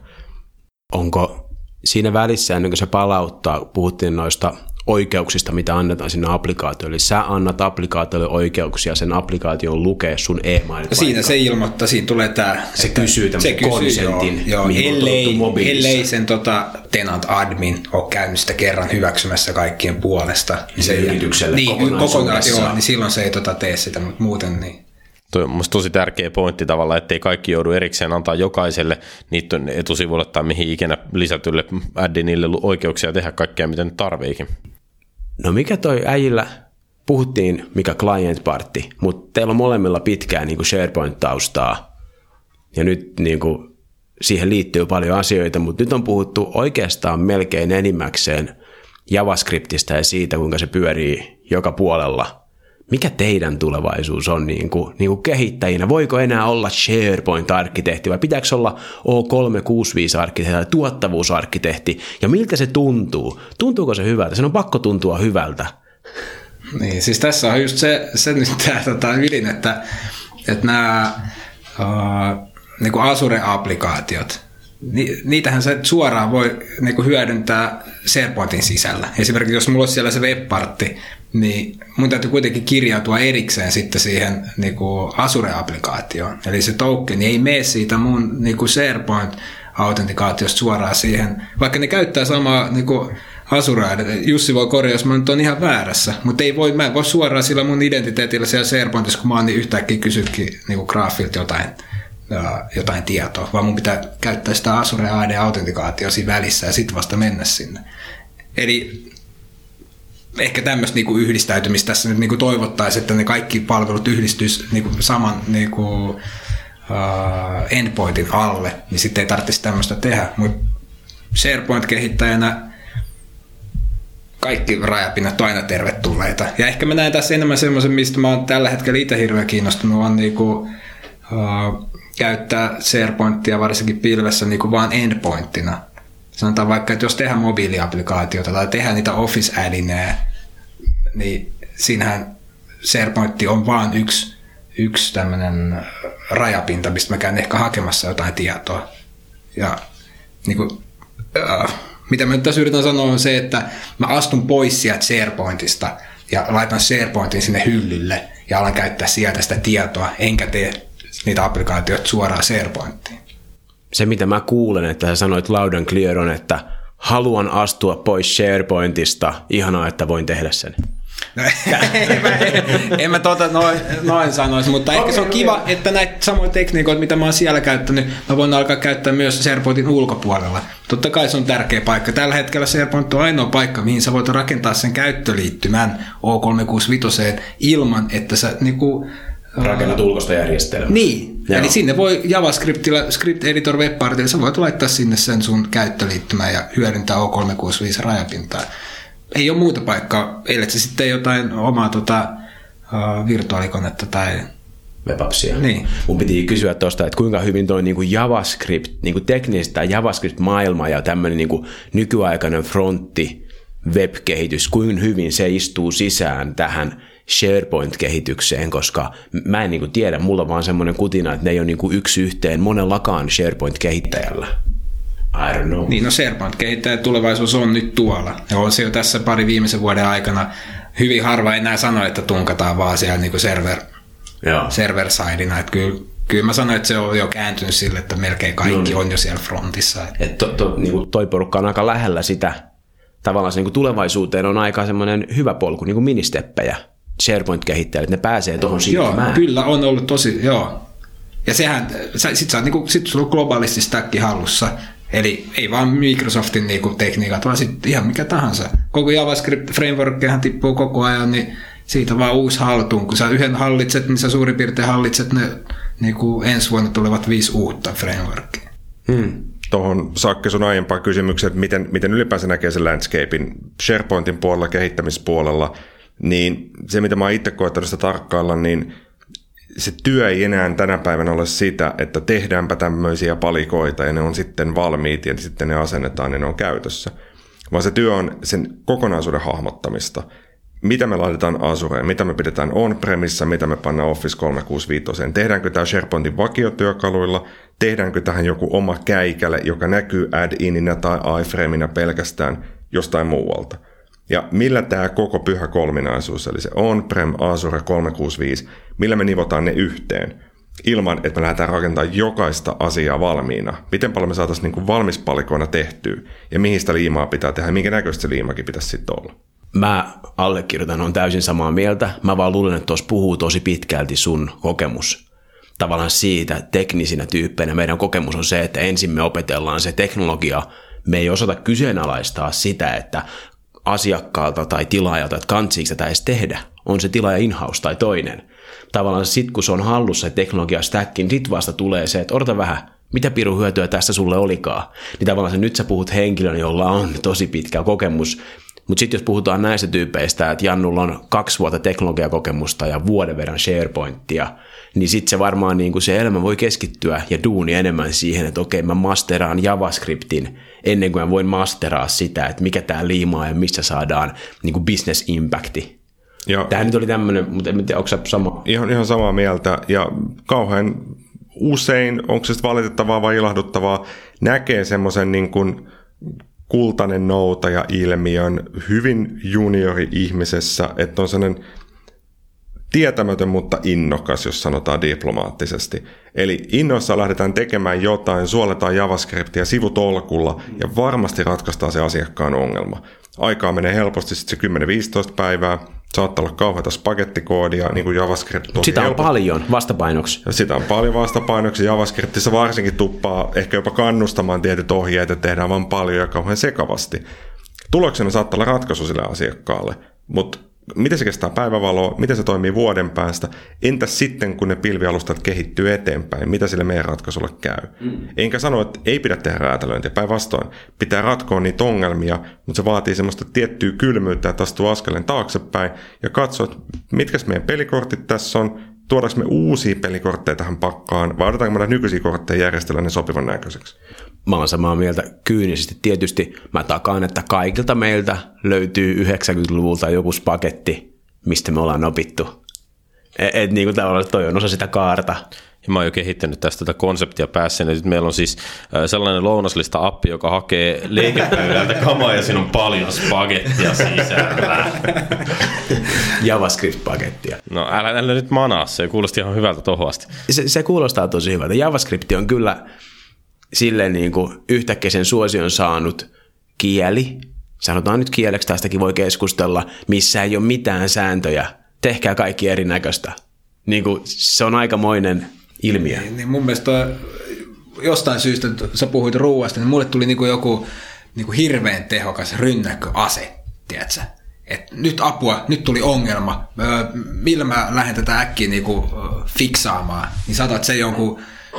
Speaker 1: Onko siinä välissä, ennen kuin se palauttaa, puhuttiin noista oikeuksista, mitä annetaan sinne applikaatiolle. Eli sä annat applikaatiolle oikeuksia, sen applikaation lukee sun e-mail.
Speaker 4: Siinä se ilmoittaa, siinä tulee tämä...
Speaker 1: Se kysyy tämän konsentin,
Speaker 4: joo, mihin ellei, on mobiilissa. Ellei sen tota, tenant admin ole käynyt sitä kerran hyväksymässä kaikkien puolesta.
Speaker 1: Niin se yritykselle
Speaker 4: niin,
Speaker 1: kokonaisuudessaan.
Speaker 4: Joo, niin silloin se ei tota, tee sitä, mutta muuten niin...
Speaker 2: Tuo on mielestäni tosi tärkeä pointti tavallaan, ettei kaikki joudu erikseen antaa jokaiselle niiden etusivuille tai mihin ikinä lisätylle add-inille oikeuksia tehdä kaikkea, miten tarviikin.
Speaker 1: No mikä toi äijillä, puhuttiin mikä client party, mutta teillä on molemmilla pitkää niin kuin SharePoint-taustaa ja nyt niin kuin, siihen liittyy paljon asioita, mutta nyt on puhuttu oikeastaan melkein enimmäkseen JavaScriptista ja siitä, kuinka se pyörii joka puolella. Mikä teidän tulevaisuus on niin kuin, niin kuin kehittäjinä? Voiko enää olla SharePoint-arkkitehti vai pitääkö olla O kolmesataakuusikymmentäviisi-arkkitehti tai tuottavuusarkkitehti? Ja miltä se tuntuu? Tuntuuko se hyvältä? Sen on pakko tuntua hyvältä.
Speaker 4: Niin, siis tässä on just se, se nyt tämä tota, ydin, että, että nämä uh, niin kuin Azure-applikaatiot, ni, niitähän se suoraan voi niin kuin hyödyntää SharePointin sisällä. Esimerkiksi jos mulla olisi siellä se webpartti, niin mun täytyy kuitenkin kirjautua erikseen sitten siihen niin kuin Azure-applikaatioon. Eli se token ei mene siitä mun niin kuin SharePoint-autentikaatiosta suoraan siihen, vaikka ne käyttää samaa niin kuin Azure. Jussi voi korjaa, jos mä nyt on ihan väärässä, mutta ei voi, mä en voi suoraan sillä mun identiteetillä siellä SharePointissa, kun mä oon niin yhtäkkiä kysykin niin kuin graafilta jotain, jotain tietoa, vaan mun pitää käyttää sitä Azure A D-autentikaatioa siinä välissä ja sitten vasta mennä sinne. Eli ehkä tämmöistä niinku yhdistäytymistä tässä nyt niinku toivottaisiin, että ne kaikki palvelut yhdistyisi niinku saman niinku, uh, endpointin alle, niin sitten ei tarvitsisi tämmöistä tehdä. Mutta SharePoint-kehittäjänä kaikki rajapinnat on aina tervetulleita. Ja ehkä mä näen tässä enemmän semmoisen, mistä mä oon tällä hetkellä itse hirveän kiinnostunut, on niinku, uh, käyttää SharePointia varsinkin pilvessä niinku vaan endpointtina. Sanotaan vaikka, että jos tehdään mobiiliapplikaatiota tai tehdään niitä Office-addineja, niin siinähän SharePoint on vaan yksi, yksi tämmöinen rajapinta, mistä mä käyn ehkä hakemassa jotain tietoa. Ja niin kuin, äh, mitä mä nyt tässä yritän sanoa on se, että mä astun pois sieltä SharePointista ja laitan SharePointin sinne hyllylle ja alan käyttää sieltä sitä tietoa, enkä tee niitä applikaatioita suoraan SharePointiin.
Speaker 1: Se, mitä mä kuulen, että sä sanoit loud and clear on, että haluan astua pois SharePointista. Ihanaa, että voin tehdä sen.
Speaker 4: No, en, mä, en mä tota noin, noin sanoisi, mutta okay, ehkä se on okay. Kiva, että näitä samoja tekniikoita, mitä mä oon siellä käyttänyt, mä voin alkaa käyttää myös SharePointin ulkopuolella. Totta kai se on tärkeä paikka. Tällä hetkellä SharePoint on ainoa paikka, mihin sä voit rakentaa sen käyttöliittymän O kolmesataakuusikymmentäviisi ilman, että sä niinku
Speaker 1: rakennat ulkoista järjestelmää.
Speaker 4: Niin, joo. Eli sinne voi JavaScriptilla, Script Editor Webpartilla, sä voit laittaa sinne sen sun käyttöliittymään ja hyödyntää O kolmesataakuusikymmentäviisi rajapintaa. Ei ole muuta paikkaa, ellei se sitten jotain omaa tota, uh, virtuaalikonetta tai
Speaker 1: webapsia.
Speaker 4: Niin.
Speaker 1: Mun piti kysyä tuosta, että kuinka hyvin toi niinku JavaScript, niinku teknistä JavaScript-maailma ja tämmöinen niinku nykyaikainen frontti, web-kehitys, kuinka hyvin se istuu sisään tähän SharePoint-kehitykseen, koska mä en niinku tiedä, mulla on vaan semmoinen kutina, että ne ei ole niinku yksi yhteen monellakaan SharePoint-kehittäjällä. I don't know.
Speaker 4: Niin, no SharePoint-kehittäjän tulevaisuus on nyt tuolla. Ja on se jo tässä pari viimeisen vuoden aikana. Hyvin harva enää sano, että tunkataan vaan siellä niinku server, server-sidina. Että kyllä, kyllä mä sanoin, että se on jo kääntynyt sille, että melkein kaikki no, on jo siellä frontissa.
Speaker 1: Et to, to, niinku toi porukka on aika lähellä sitä. Tavallaan se niinku tulevaisuuteen on aika semmoinen hyvä polku, niin kuin ministeppejä. SharePoint-kehittäjät, ne pääsee tuohon siirtymään.
Speaker 4: Joo, kyllä on ollut tosi, joo. Ja sehän, sit, sä, niinku, sit sulla on globaalisti stackki hallussa. Eli ei vaan Microsoftin niinku tekniikat, vaan sitten ihan mikä tahansa. Koko JavaScript-frameworkkihan tippuu koko ajan, niin siitä vaan uusi haltuun. Kun sä yhden hallitset, niin sä suurin piirtein hallitset ne niinku ensi vuonna tulevat viisi uutta frameworkia.
Speaker 3: Hmm. Tuohon Sakke sun aiempaan kysymykseen, että miten, miten ylipäänsä näkee sen landscapein SharePointin puolella, kehittämispuolella, niin se mitä mä oon itse koettanut sitä tarkkailla, niin se työ ei enää tänä päivänä ole sitä, että tehdäänpä tämmöisiä palikoita ja ne on sitten valmiit ja sitten ne asennetaan ja ne on käytössä. Vaan se työ on sen kokonaisuuden hahmottamista. Mitä me laitetaan Azureen, mitä me pidetään on-premissa, mitä me pannaan Office kolmesataakuusikymmentäviisi. Tehdäänkö tämä SharePointin vakiotyökaluilla, tehdäänkö tähän joku oma käikäle, joka näkyy add-inina tai iframeina pelkästään jostain muualta. Ja millä tämä koko pyhä kolminaisuus, eli se on-prem, Azure kolmesataakuusikymmentäviisi, millä me nivotaan ne yhteen, ilman että me lähdetään rakentamaan jokaista asiaa valmiina. Miten paljon me saataisiin niin kuin valmispalikoina tehtyä, ja mihin sitä liimaa pitää tehdä, ja minkä näköistä se liimakin pitäisi sitten olla.
Speaker 1: Mä allekirjoitan, on täysin samaa mieltä. Mä vaan luulen, että tuossa puhuu tosi pitkälti sun kokemus. tavallaan siitä teknisinä tyyppeinä. Meidän kokemus on se, että ensin me opetellaan se teknologia, me ei osata kyseenalaistaa sitä, että asiakkaalta tai tilaajalta, että kantsiiko sitä edes tehdä, on se tilaaja in-house tai toinen. Tavallaan sitten kun se on hallussa se teknologia stack, niin sitten vasta tulee se, että odota vähän, mitä pirun hyötyä tästä sulle olikaan. Niin tavallaan se, nyt sä puhut henkilön, jolla on tosi pitkä kokemus, mutta sitten jos puhutaan näistä tyypeistä, että Jannulla on kaksi vuotta teknologiakokemusta ja vuoden verran SharePointia, niin sitten se varmaan niin kuin se elämä voi keskittyä ja duuni enemmän siihen, että okei, mä masteraan JavaScriptin ennen kuin mä voin masteraa sitä, että mikä tää liimaa ja missä saadaan niin kuin business impacti. Tämä nyt oli tämmöinen, mutta en tiedä, onko sä sama?
Speaker 3: Ihan, ihan samaa mieltä ja kauhean usein, onko se valitettavaa vai ilahduttavaa, näkee semmoisen niin kuin kultainen noutaja-ilmiön hyvin juniori-ihmisessä, että on sellainen tietämätön, mutta innokas, jos sanotaan diplomaattisesti. Eli innoissa lähdetään tekemään jotain, suoletaan JavaScriptia sivutolkulla ja varmasti ratkaistaan se asiakkaan ongelma. Aikaa menee helposti sitten se kymmenen viisitoista päivää, saattaa olla kauheata spagettikoodia, niin kuin JavaScript tosi
Speaker 1: Sitä on
Speaker 3: helppo.
Speaker 1: paljon vastapainoksi.
Speaker 3: Ja sitä on paljon vastapainoksi. JavaScriptissa varsinkin tuppaa ehkä jopa kannustamaan tietyt ohjeet, että tehdään vaan paljon ja kauhean sekavasti. Tuloksena saattaa olla ratkaisu sille asiakkaalle, mutta miten se kestää päivävaloa, miten se toimii vuoden päästä, entäs sitten kun ne pilvialustat kehittyy eteenpäin, mitä sille meidän ratkaisulle käy. Mm. Enkä sano, että ei pidä tehdä räätälöintiä, päinvastoin pitää ratkoa niitä ongelmia, mutta se vaatii semmoista tiettyä kylmyyttä, että astuu askeleen taaksepäin ja katsoa, että mitkäs meidän pelikortit tässä on, tuodaanko me uusia pelikortteja tähän pakkaan, vai odetaanko me nykyisiä kortteja järjestellä ne sopivan näköiseksi.
Speaker 1: Mä oon samaa mieltä kyynisesti. Tietysti mä takaan, että kaikilta meiltä löytyy yhdeksänkymmentäluvulta joku spagetti, mistä me ollaan opittu. Et, et niin kuin tavallaan toi on osa sitä kaarta.
Speaker 2: Ja mä oon jo kehittänyt tästä tätä konseptia päässä. Ja nyt meillä on siis sellainen lounaslista-appi, joka hakee liikepöydältä kamaa ja siinä on paljon spagettia sisällä.
Speaker 1: JavaScript-pakettia.
Speaker 2: No älä, älä nyt manaa, se kuulosti ihan hyvältä tohon asti.
Speaker 1: Se, se kuulostaa tosi hyvältä. JavaScript on kyllä silleen niin kuin yhtäkkiä sen suosion saanut kieli. Sanotaan nyt kieleksi, tästäkin voi keskustella, missä ei ole mitään sääntöjä. Tehkää kaikki erinäköistä. Niin kuin se on aikamoinen ilmiö.
Speaker 4: Niin, niin mun mielestä toi, jostain syystä, sä puhuit ruuasta, niin mulle tuli niinku joku niinku hirveän tehokas rynnäkköase, tiedätkö? Et nyt apua, nyt tuli ongelma, öö, millä mä lähden tätä äkkiä niinku fiksaamaan, niin saatat se jonkun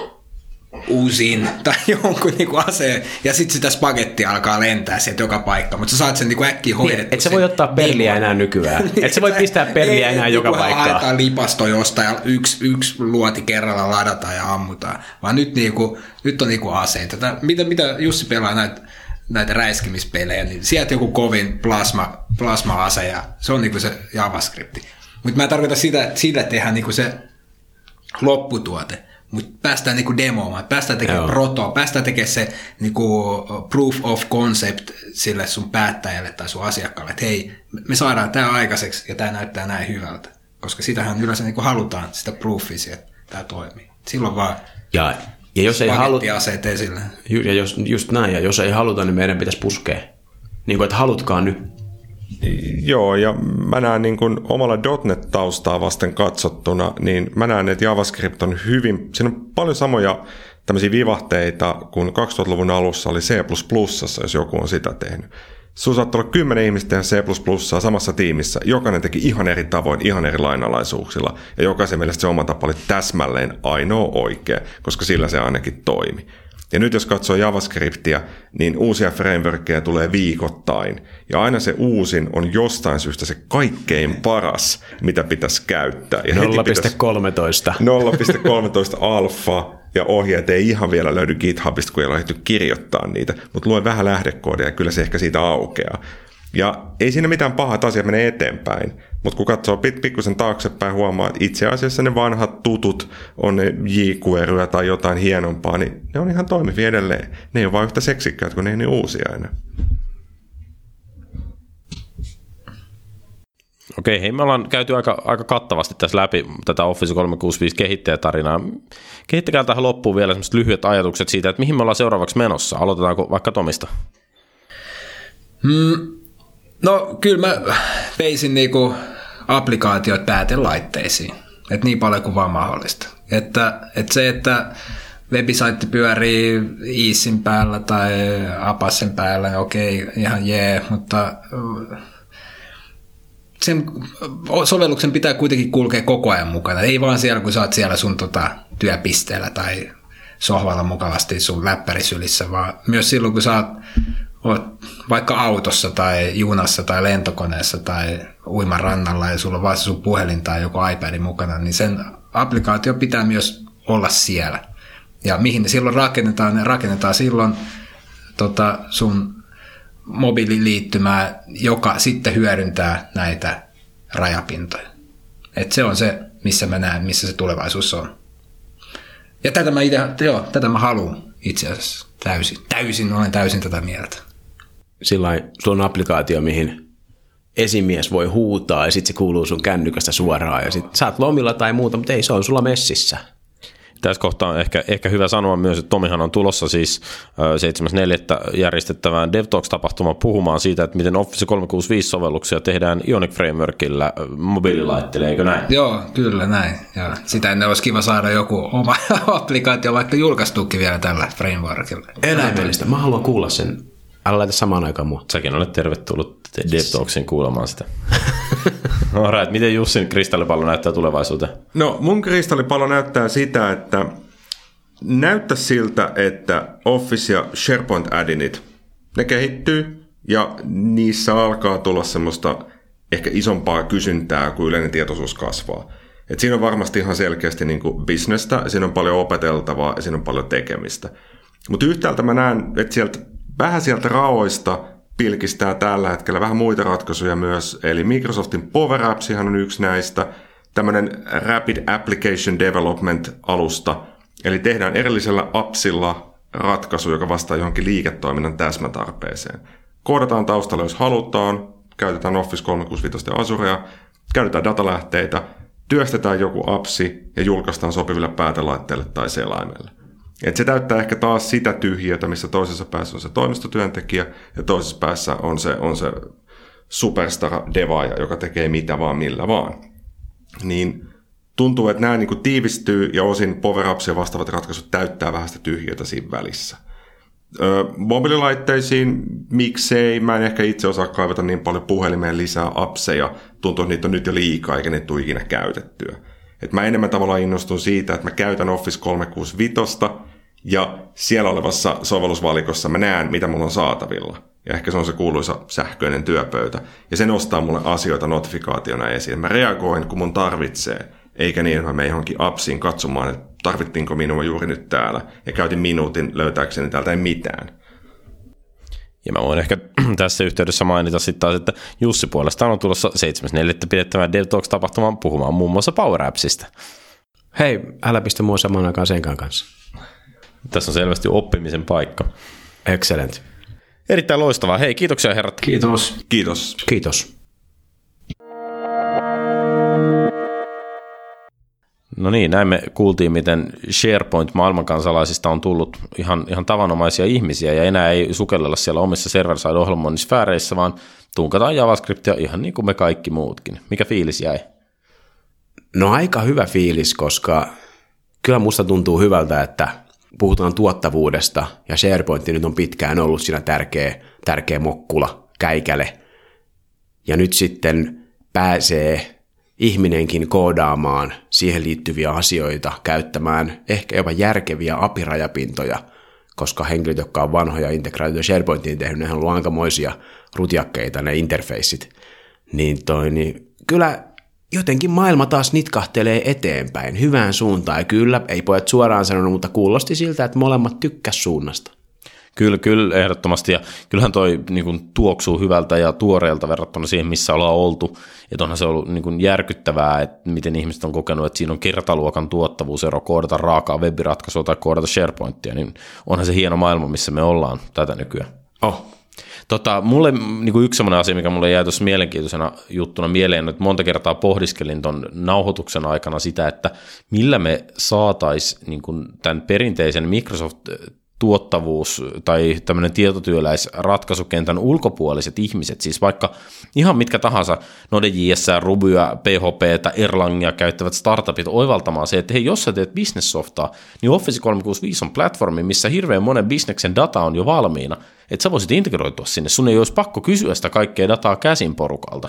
Speaker 4: uusiin tai jonkun niinku aseen, ja sitten sitä spagettia alkaa lentää sieltä joka paikka, mutta sä saat sen niinku äkkiä hoidettua.
Speaker 1: Et sä voi ottaa perliä enää nykyään. Et sä voi pistää perliä enää joka paikkaan.
Speaker 4: Aletaan lipastoa jostain ja yksi, yksi luoti kerralla ladataan ja ammutaan, vaan nyt, niinku, nyt on niinku aseita. Tätä, mitä, mitä Jussi pelaa näitä, näitä räiskimispelejä, niin sieltä joku kovin plasma, plasma-ase ja se on niinku se JavaScripti. Mutta mä en tarkoita sitä, että sillä tehdään niinku se lopputuote. Mutta päästään niinku demoamaan, päästään tekemään protoa, päästään tekemään se niinku proof of concept sille sun päättäjälle tai sun asiakkaalle, että hei, me saadaan tämä aikaiseksi ja tämä näyttää näin hyvältä. Koska sitähän yleensä niinku halutaan, sitä proofisia, että tämä toimii. Silloin vaan
Speaker 1: ja, ja jos ei haluta,
Speaker 4: aseet esille.
Speaker 1: Ja jos, just näin, ja jos ei haluta, niin meidän pitäisi puskea. Niin kuin, että halutkaan nyt.
Speaker 3: Joo, ja mä näen niin kuin omalla .dot net-taustaa vasten katsottuna, niin mä näen, että JavaScript on hyvin, siinä on paljon samoja tämmöisiä vivahteita kuin kaksituhattaluvun alussa oli C plus plus, jos joku on sitä tehnyt. Sulla saattaa olla kymmenen ihmistä tehdä C plus plus samassa tiimissä, jokainen teki ihan eri tavoin, ihan eri lainalaisuuksilla, ja jokaisen mielestä se oma tapa oli täsmälleen ainoa oikea, koska sillä se ainakin toimi. Ja nyt jos katsoo JavaScriptia, niin uusia frameworkkeja tulee viikoittain. Ja aina se uusin on jostain syystä se kaikkein paras, mitä pitäisi käyttää.
Speaker 1: nolla pilkku kolmetoista.
Speaker 3: nolla pilkku kolmetoista alfa ja ohjeet ei ihan vielä löydy GitHubista, kun ei ole lähdetty kirjoittaa niitä. Mutta luen vähän lähdekoodia ja kyllä se ehkä siitä aukeaa. Ja ei siinä mitään pahaa, että asia menee eteenpäin. Mutta kun katsoo pikkusen taaksepäin, huomaa, että itse asiassa ne vanhat tutut on ne jQueryä tai jotain hienompaa, niin ne on ihan toimivia edelleen. Ne ei ole vain yhtä seksikkäät, kun ne ei niin uusia enää.
Speaker 2: Okei, hei, me ollaan käyty aika, aika kattavasti tässä läpi tätä Office kolmesataakuusikymmentäviisi kehittäjätarinaa. Kehittäkää tähän loppuun vielä sellaiset lyhyet ajatukset siitä, että mihin me ollaan seuraavaksi menossa. Aloitetaanko vaikka Tomista?
Speaker 4: Mm, no kyllä mä veisin niinku applikaatiot päätelaitteisiin, että niin paljon kuin vaan mahdollista. Että, että se, että webisaitti pyörii Easin päällä tai Apasen päällä, niin okei, ihan jee, mutta sen sovelluksen pitää kuitenkin kulkea koko ajan mukana. Ei vaan siellä, kun sä oot siellä sun tota, työpisteellä tai sohvalla mukavasti sun läppärisylissä, vaan myös silloin, kun sä oot, oot vaikka autossa tai junassa tai lentokoneessa tai uiman rannalla ja sulla on vaan sun puhelin tai joku iPad mukana, niin sen applikaatio pitää myös olla siellä. Ja mihin ne silloin rakennetaan? Ne rakennetaan silloin tota, sun mobiililiittymää, joka sitten hyödyntää näitä rajapintoja. Et se on se, missä mä näen, missä se tulevaisuus on. Ja tätä mä, ite, joo, tätä mä haluan itse asiassa täysin. Täysin, olen täysin tätä mieltä.
Speaker 1: Sillain sulla on applikaatio, mihin esimies voi huutaa ja sitten se kuuluu sun kännykästä suoraan ja sitten sä oot lomilla tai muuta, mutta ei, se on sulla messissä.
Speaker 2: Tässä kohtaa on ehkä, ehkä hyvä sanoa myös, että Tomihan on tulossa siis seitsemäs neljättä järjestettävään DevTalks-tapahtumaan puhumaan siitä, että miten Office kolmesataakuusikymmentäviisi-sovelluksia tehdään Ionic Frameworkilla mobiililaitteille, eikö näin?
Speaker 4: Joo, kyllä näin. Ja sitä ennen olisi kiva saada joku oma applikaatio vaikka julkaistuukin vielä tällä frameworkilla.
Speaker 1: Eläimellistä. Mä haluan kuulla sen. Älä laita samaan aikaan mua.
Speaker 2: Säkin olet tervetullut DevTalksiin kuulemaan sitä. Alright, miten Jussin kristallipallo näyttää tulevaisuuteen?
Speaker 3: No mun kristallipallo näyttää sitä, että näyttää siltä, että Office ja SharePoint addinit, ne kehittyy ja niissä alkaa tulla semmoista ehkä isompaa kysyntää, kun yleinen tietoisuus kasvaa. Et siinä on varmasti ihan selkeästi niin kuin bisnestä, siinä on paljon opeteltavaa ja siinä on paljon tekemistä. Mutta yhtäältä mä näen, että sieltä, vähän sieltä raoista pilkistää tällä hetkellä vähän muita ratkaisuja myös, eli Microsoftin Power Apps on yksi näistä, tämmöinen Rapid Application Development-alusta, eli tehdään erillisellä appsilla ratkaisu, joka vastaa johonkin liiketoiminnan täsmätarpeeseen. Koodataan taustalla, jos halutaan, käytetään Office kolmesataakuusikymmentäviisi ja Azurea, käytetään datalähteitä, työstetään joku appsi ja julkaistaan sopiville päätelaitteille tai selaimelle. Et se täyttää ehkä taas sitä tyhjiötä, missä toisessa päässä on se toimistotyöntekijä ja toisessa päässä on se, on se superstar-devaaja, joka tekee mitä vaan millä vaan. Niin tuntuu, että nämä niin kuin tiivistyy ja osin Power Apps ja vastaavat ratkaisut täyttää vähän sitä tyhjiötä siinä välissä. Öö, mobiililaitteisiin miksei, mä en ehkä itse osaa kaivata niin paljon puhelimeen lisää appseja, tuntuu, että niitä on nyt jo liikaa eikä niitä tule ikinä käytettyä. Et mä enemmän tavallaan innostun siitä, että mä käytän Office kolmesataakuusikymmentäviisi ja siellä olevassa sovellusvalikossa mä näen, mitä mulla on saatavilla. Ja ehkä se on se kuuluisa sähköinen työpöytä. Ja se nostaa mulle asioita notifikaationa esiin. Mä reagoin, kun mun tarvitsee, eikä niin, että mä menen johonkin appsiin katsomaan, että tarvittiinko minua juuri nyt täällä. Ja käytin minuutin löytääkseni täältä ei mitään.
Speaker 2: Ja mä voin ehkä tässä yhteydessä mainita sitten taas, että Jussi puolestaan on tulossa seitsemäs neljättä pidettävään DevTalks-tapahtumaan puhumaan muun muassa Power Appsista.
Speaker 1: Hei, älä pistä mua samaan aikaan senkaan kanssa.
Speaker 2: Tässä on selvästi oppimisen paikka.
Speaker 1: Excellent.
Speaker 2: Erittäin loistavaa. Hei, kiitoksia herrat.
Speaker 4: Kiitos.
Speaker 3: Kiitos.
Speaker 1: Kiitos.
Speaker 2: No niin, näin me kuultiin, miten SharePoint maailmankansalaisista on tullut ihan, ihan tavanomaisia ihmisiä, ja enää ei sukellella siellä omissa server-side-ohjelmoinnin sfääreissä, vaan tunkataan JavaScriptia ihan niin kuin me kaikki muutkin. Mikä fiilis jäi?
Speaker 1: No aika hyvä fiilis, koska kyllä musta tuntuu hyvältä, että puhutaan tuottavuudesta, ja SharePoint nyt on pitkään ollut siinä tärkeä, tärkeä mokkula, käikäle, ja nyt sitten pääsee ihminenkin koodaamaan siihen liittyviä asioita, käyttämään ehkä jopa järkeviä apirajapintoja, koska henkilöt, jotka on vanhoja integraatioita SharePointiin tehnyt, ne on ollut aikamoisia rutiakkeita, ne interfaceit, niin, toi, niin kyllä jotenkin maailma taas nitkahtelee eteenpäin, hyvään suuntaan, ja kyllä, ei pojat suoraan sanonut, mutta kuulosti siltä, että molemmat tykkäs suunnasta.
Speaker 2: Kyllä, kyllä, ehdottomasti, ja kyllähän toi niin kuin, tuoksuu hyvältä ja tuoreelta verrattuna siihen, missä ollaan oltu, että onhan se ollut niin kuin, järkyttävää, että miten ihmiset on kokenut, että siinä on kertaluokan tuottavuusero koodata raakaa webiratkaisua tai koodata SharePointia, niin onhan se hieno maailma, missä me ollaan tätä nykyään.
Speaker 1: Oh.
Speaker 2: Tota, mulle niin kuin yksi sellainen asia, mikä mulle jäi tuossa mielenkiintoisena juttuna mieleen, että monta kertaa pohdiskelin ton nauhoituksen aikana sitä, että millä me saataisiin niin kuin tämän perinteisen Microsoft tuottavuus tai tämmöinen tietotyöläisratkaisukentän ulkopuoliset ihmiset, siis vaikka ihan mitkä tahansa Node.js, Rubyä, P H P:tä, Erlangia käyttävät startupit oivaltamaan se, että hei, jos sä teet business-softaa, niin Office kolmesataakuusikymmentäviisi on platformi, missä hirveän monen bisneksen data on jo valmiina, että sä voisit integroitua sinne, sun ei olisi pakko kysyä sitä kaikkea dataa käsin porukalta.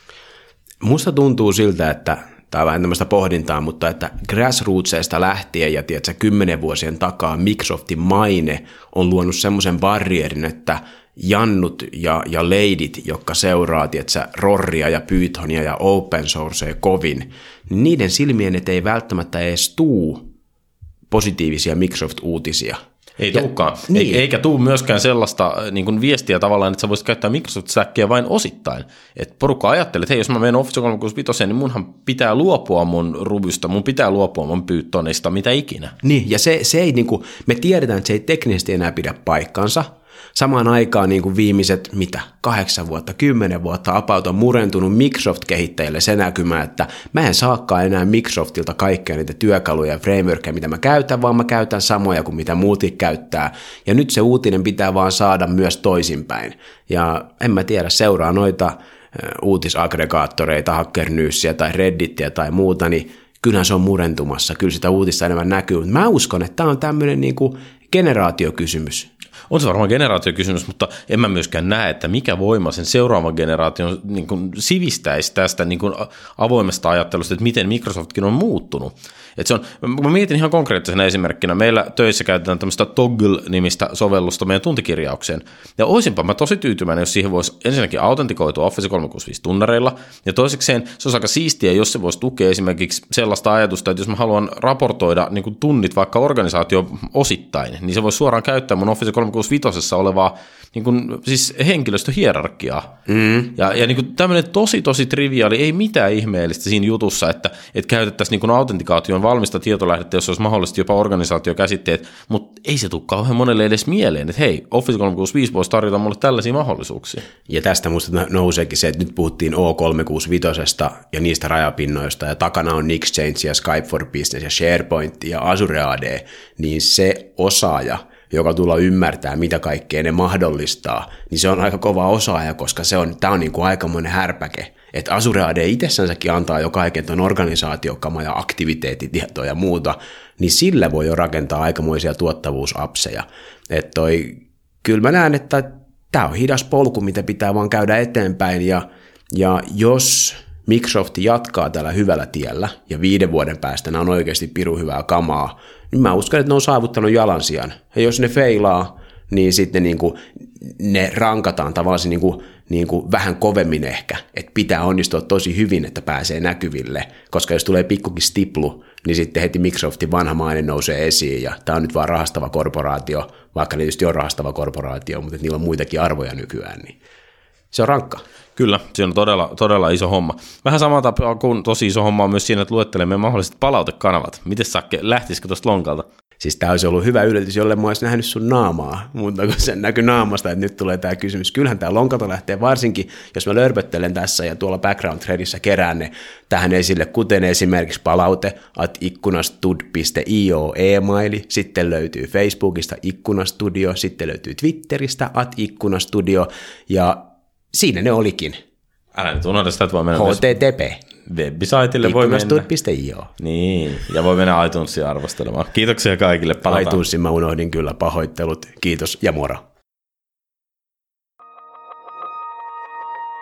Speaker 1: Musta tuntuu siltä, että tämä on vähän tämmöistä pohdintaa, mutta että grassrootsista lähtien ja tiedätkö, kymmenen vuosien takaa Microsoftin maine on luonut semmoisen barrierin, että jannut ja, ja leidit, jotka seuraa tiedätkö, Rorria ja Pythonia ja open sourcea kovin, niin niiden silmien eteen ei välttämättä edes tuu positiivisia Microsoft-uutisia.
Speaker 2: Ei tulekaan, niin. Eikä tule myöskään sellaista niin kuin viestiä tavallaan, että sä voisit käyttää Microsoft-säkkiä vain osittain. Et porukka ajattelee, että hei, jos mä menen Office kolmesataakuusikymmentäviisi, niin munhan pitää luopua mun Rubysta, mun pitää luopua mun Pythonista, mitä ikinä.
Speaker 1: Niin, ja se, se ei, niin kuin, me tiedetään, että se ei teknisesti enää pidä paikkansa. Samaan aikaan niin kuin viimeiset, mitä, kahdeksan vuotta, kymmenen vuotta About on murentunut Microsoft-kehittäjille se näkymä, että mä en saakaan enää Microsoftilta kaikkea niitä työkaluja ja frameworkia, mitä mä käytän, vaan mä käytän samoja kuin mitä muutkin käyttää. Ja nyt se uutinen pitää vaan saada myös toisinpäin. Ja en mä tiedä, seuraa noita uutisaggregaattoreita, Hacker Newsia tai Reddittiä tai muuta, niin kyllähän se on murentumassa, kyllä sitä uutista enemmän näkyy. Mutta mä uskon, että tämä on tämmöinen niin kuin generaatiokysymys.
Speaker 2: On se varmaan generaatiokysymys, mutta en mä myöskään näe, että mikä voima sen seuraavan generaation niin kuin sivistäisi tästä niin kuin avoimesta ajattelusta, että miten Microsoftkin on muuttunut. Et se on, mä mietin ihan konkreettisena esimerkkinä, meillä töissä käytetään tämmöistä Toggle-nimistä sovellusta meidän tuntikirjaukseen, ja olisinpa mä tosi tyytyväinen, jos siihen voisi ensinnäkin autentikoitua Office kolmesataakuusikymmentäviisi tunnareilla, ja toisekseen se olisi aika siistiä, jos se voisi tukea esimerkiksi sellaista ajatusta, että jos mä haluan raportoida niin kuin tunnit vaikka organisaatio osittain, niin se voisi suoraan käyttää mun Office kolmesataakuusikymmentäviisi olevaa niin kuin, siis henkilöstöhierarkiaa. Mm. Ja, ja niin kuin tämmöinen tosi tosi triviaali, ei mitään ihmeellistä siinä jutussa, että, että käytettäisiin niin kuin autentikaation valmista tietolähdettä, jos olisi mahdollisesti jopa organisaatiokäsitteet, mutta ei se tule kauhean monelle edes mieleen, että hei, Office kolmesataakuusikymmentäviisi voisi tarjota mulle tällaisia mahdollisuuksia.
Speaker 1: Ja tästä musta nouseekin se, että nyt puhuttiin O kolmesataakuusikymmentäviisi ja niistä rajapinnoista, ja takana on Exchange ja Skype for Business ja SharePoint ja Azure A D, niin se osaaja, joka tulla ymmärtää, mitä kaikkea ne mahdollistaa, niin se on aika kova osaaja, koska se on, tämä on niin kuin aikamoinen härpäke. Että Azure A D itsessänsäkin antaa jo kaiken tuon organisaatiokama ja aktiviteettitietoja ja muuta, niin sillä voi jo rakentaa aikamoisia tuottavuusapseja. Että toi, kyllä mä näen, että tämä on hidas polku, mitä pitää vaan käydä eteenpäin, ja, ja jos Microsoft jatkaa tällä hyvällä tiellä, ja viiden vuoden päästä nämä on oikeasti pirun hyvää kamaa, niin mä uskon, että ne on saavuttanut jalansijan. Ja jos ne feilaa, niin sitten niin kuin ne rankataan tavallaan niin kuin, niin kuin vähän kovemmin ehkä, että pitää onnistua tosi hyvin, että pääsee näkyville, koska jos tulee pikkukin stiplu, niin sitten heti Microsoftin vanha maine nousee esiin, ja tämä on nyt vaan rahastava korporaatio, vaikka ne tietysti on rahastava korporaatio, mutta niillä on muitakin arvoja nykyään, niin se on rankka.
Speaker 2: Kyllä, se on todella, todella iso homma. Vähän samaa tapaa kuin tosi iso homma on myös siinä, että luettelemme mahdolliset palautekanavat. Miten Sakke, lähtisikö tuosta lonkalta?
Speaker 1: Siis tämä olisi ollut hyvä yllätys, jolle mä olisin nähnyt sun naamaa, mutta kun sen näkyy naamasta, että nyt tulee tämä kysymys. Kyllähän tämä lonkalta lähtee varsinkin, jos mä lörpöttelen tässä ja tuolla background threadissä kerään ne tähän esille, kuten esimerkiksi palaute at ikkunastud piste io e-maili, sitten löytyy Facebookista Ikkunastudio, sitten löytyy Twitteristä at ikkunastudio, ja siinä ne olikin.
Speaker 2: Älä nyt unohda sitä, että voi mennä
Speaker 1: H T T P.
Speaker 2: Web-saitille voi mennä.
Speaker 1: ikkunastud piste io.
Speaker 2: Niin, ja voi mennä iTunesia arvostelemaan. Kiitoksia kaikille. Palataan.
Speaker 1: iTunesin mä unohdin kyllä, pahoittelut. Kiitos ja moro.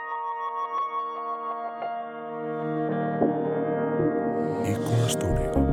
Speaker 5: Ikkunastudio.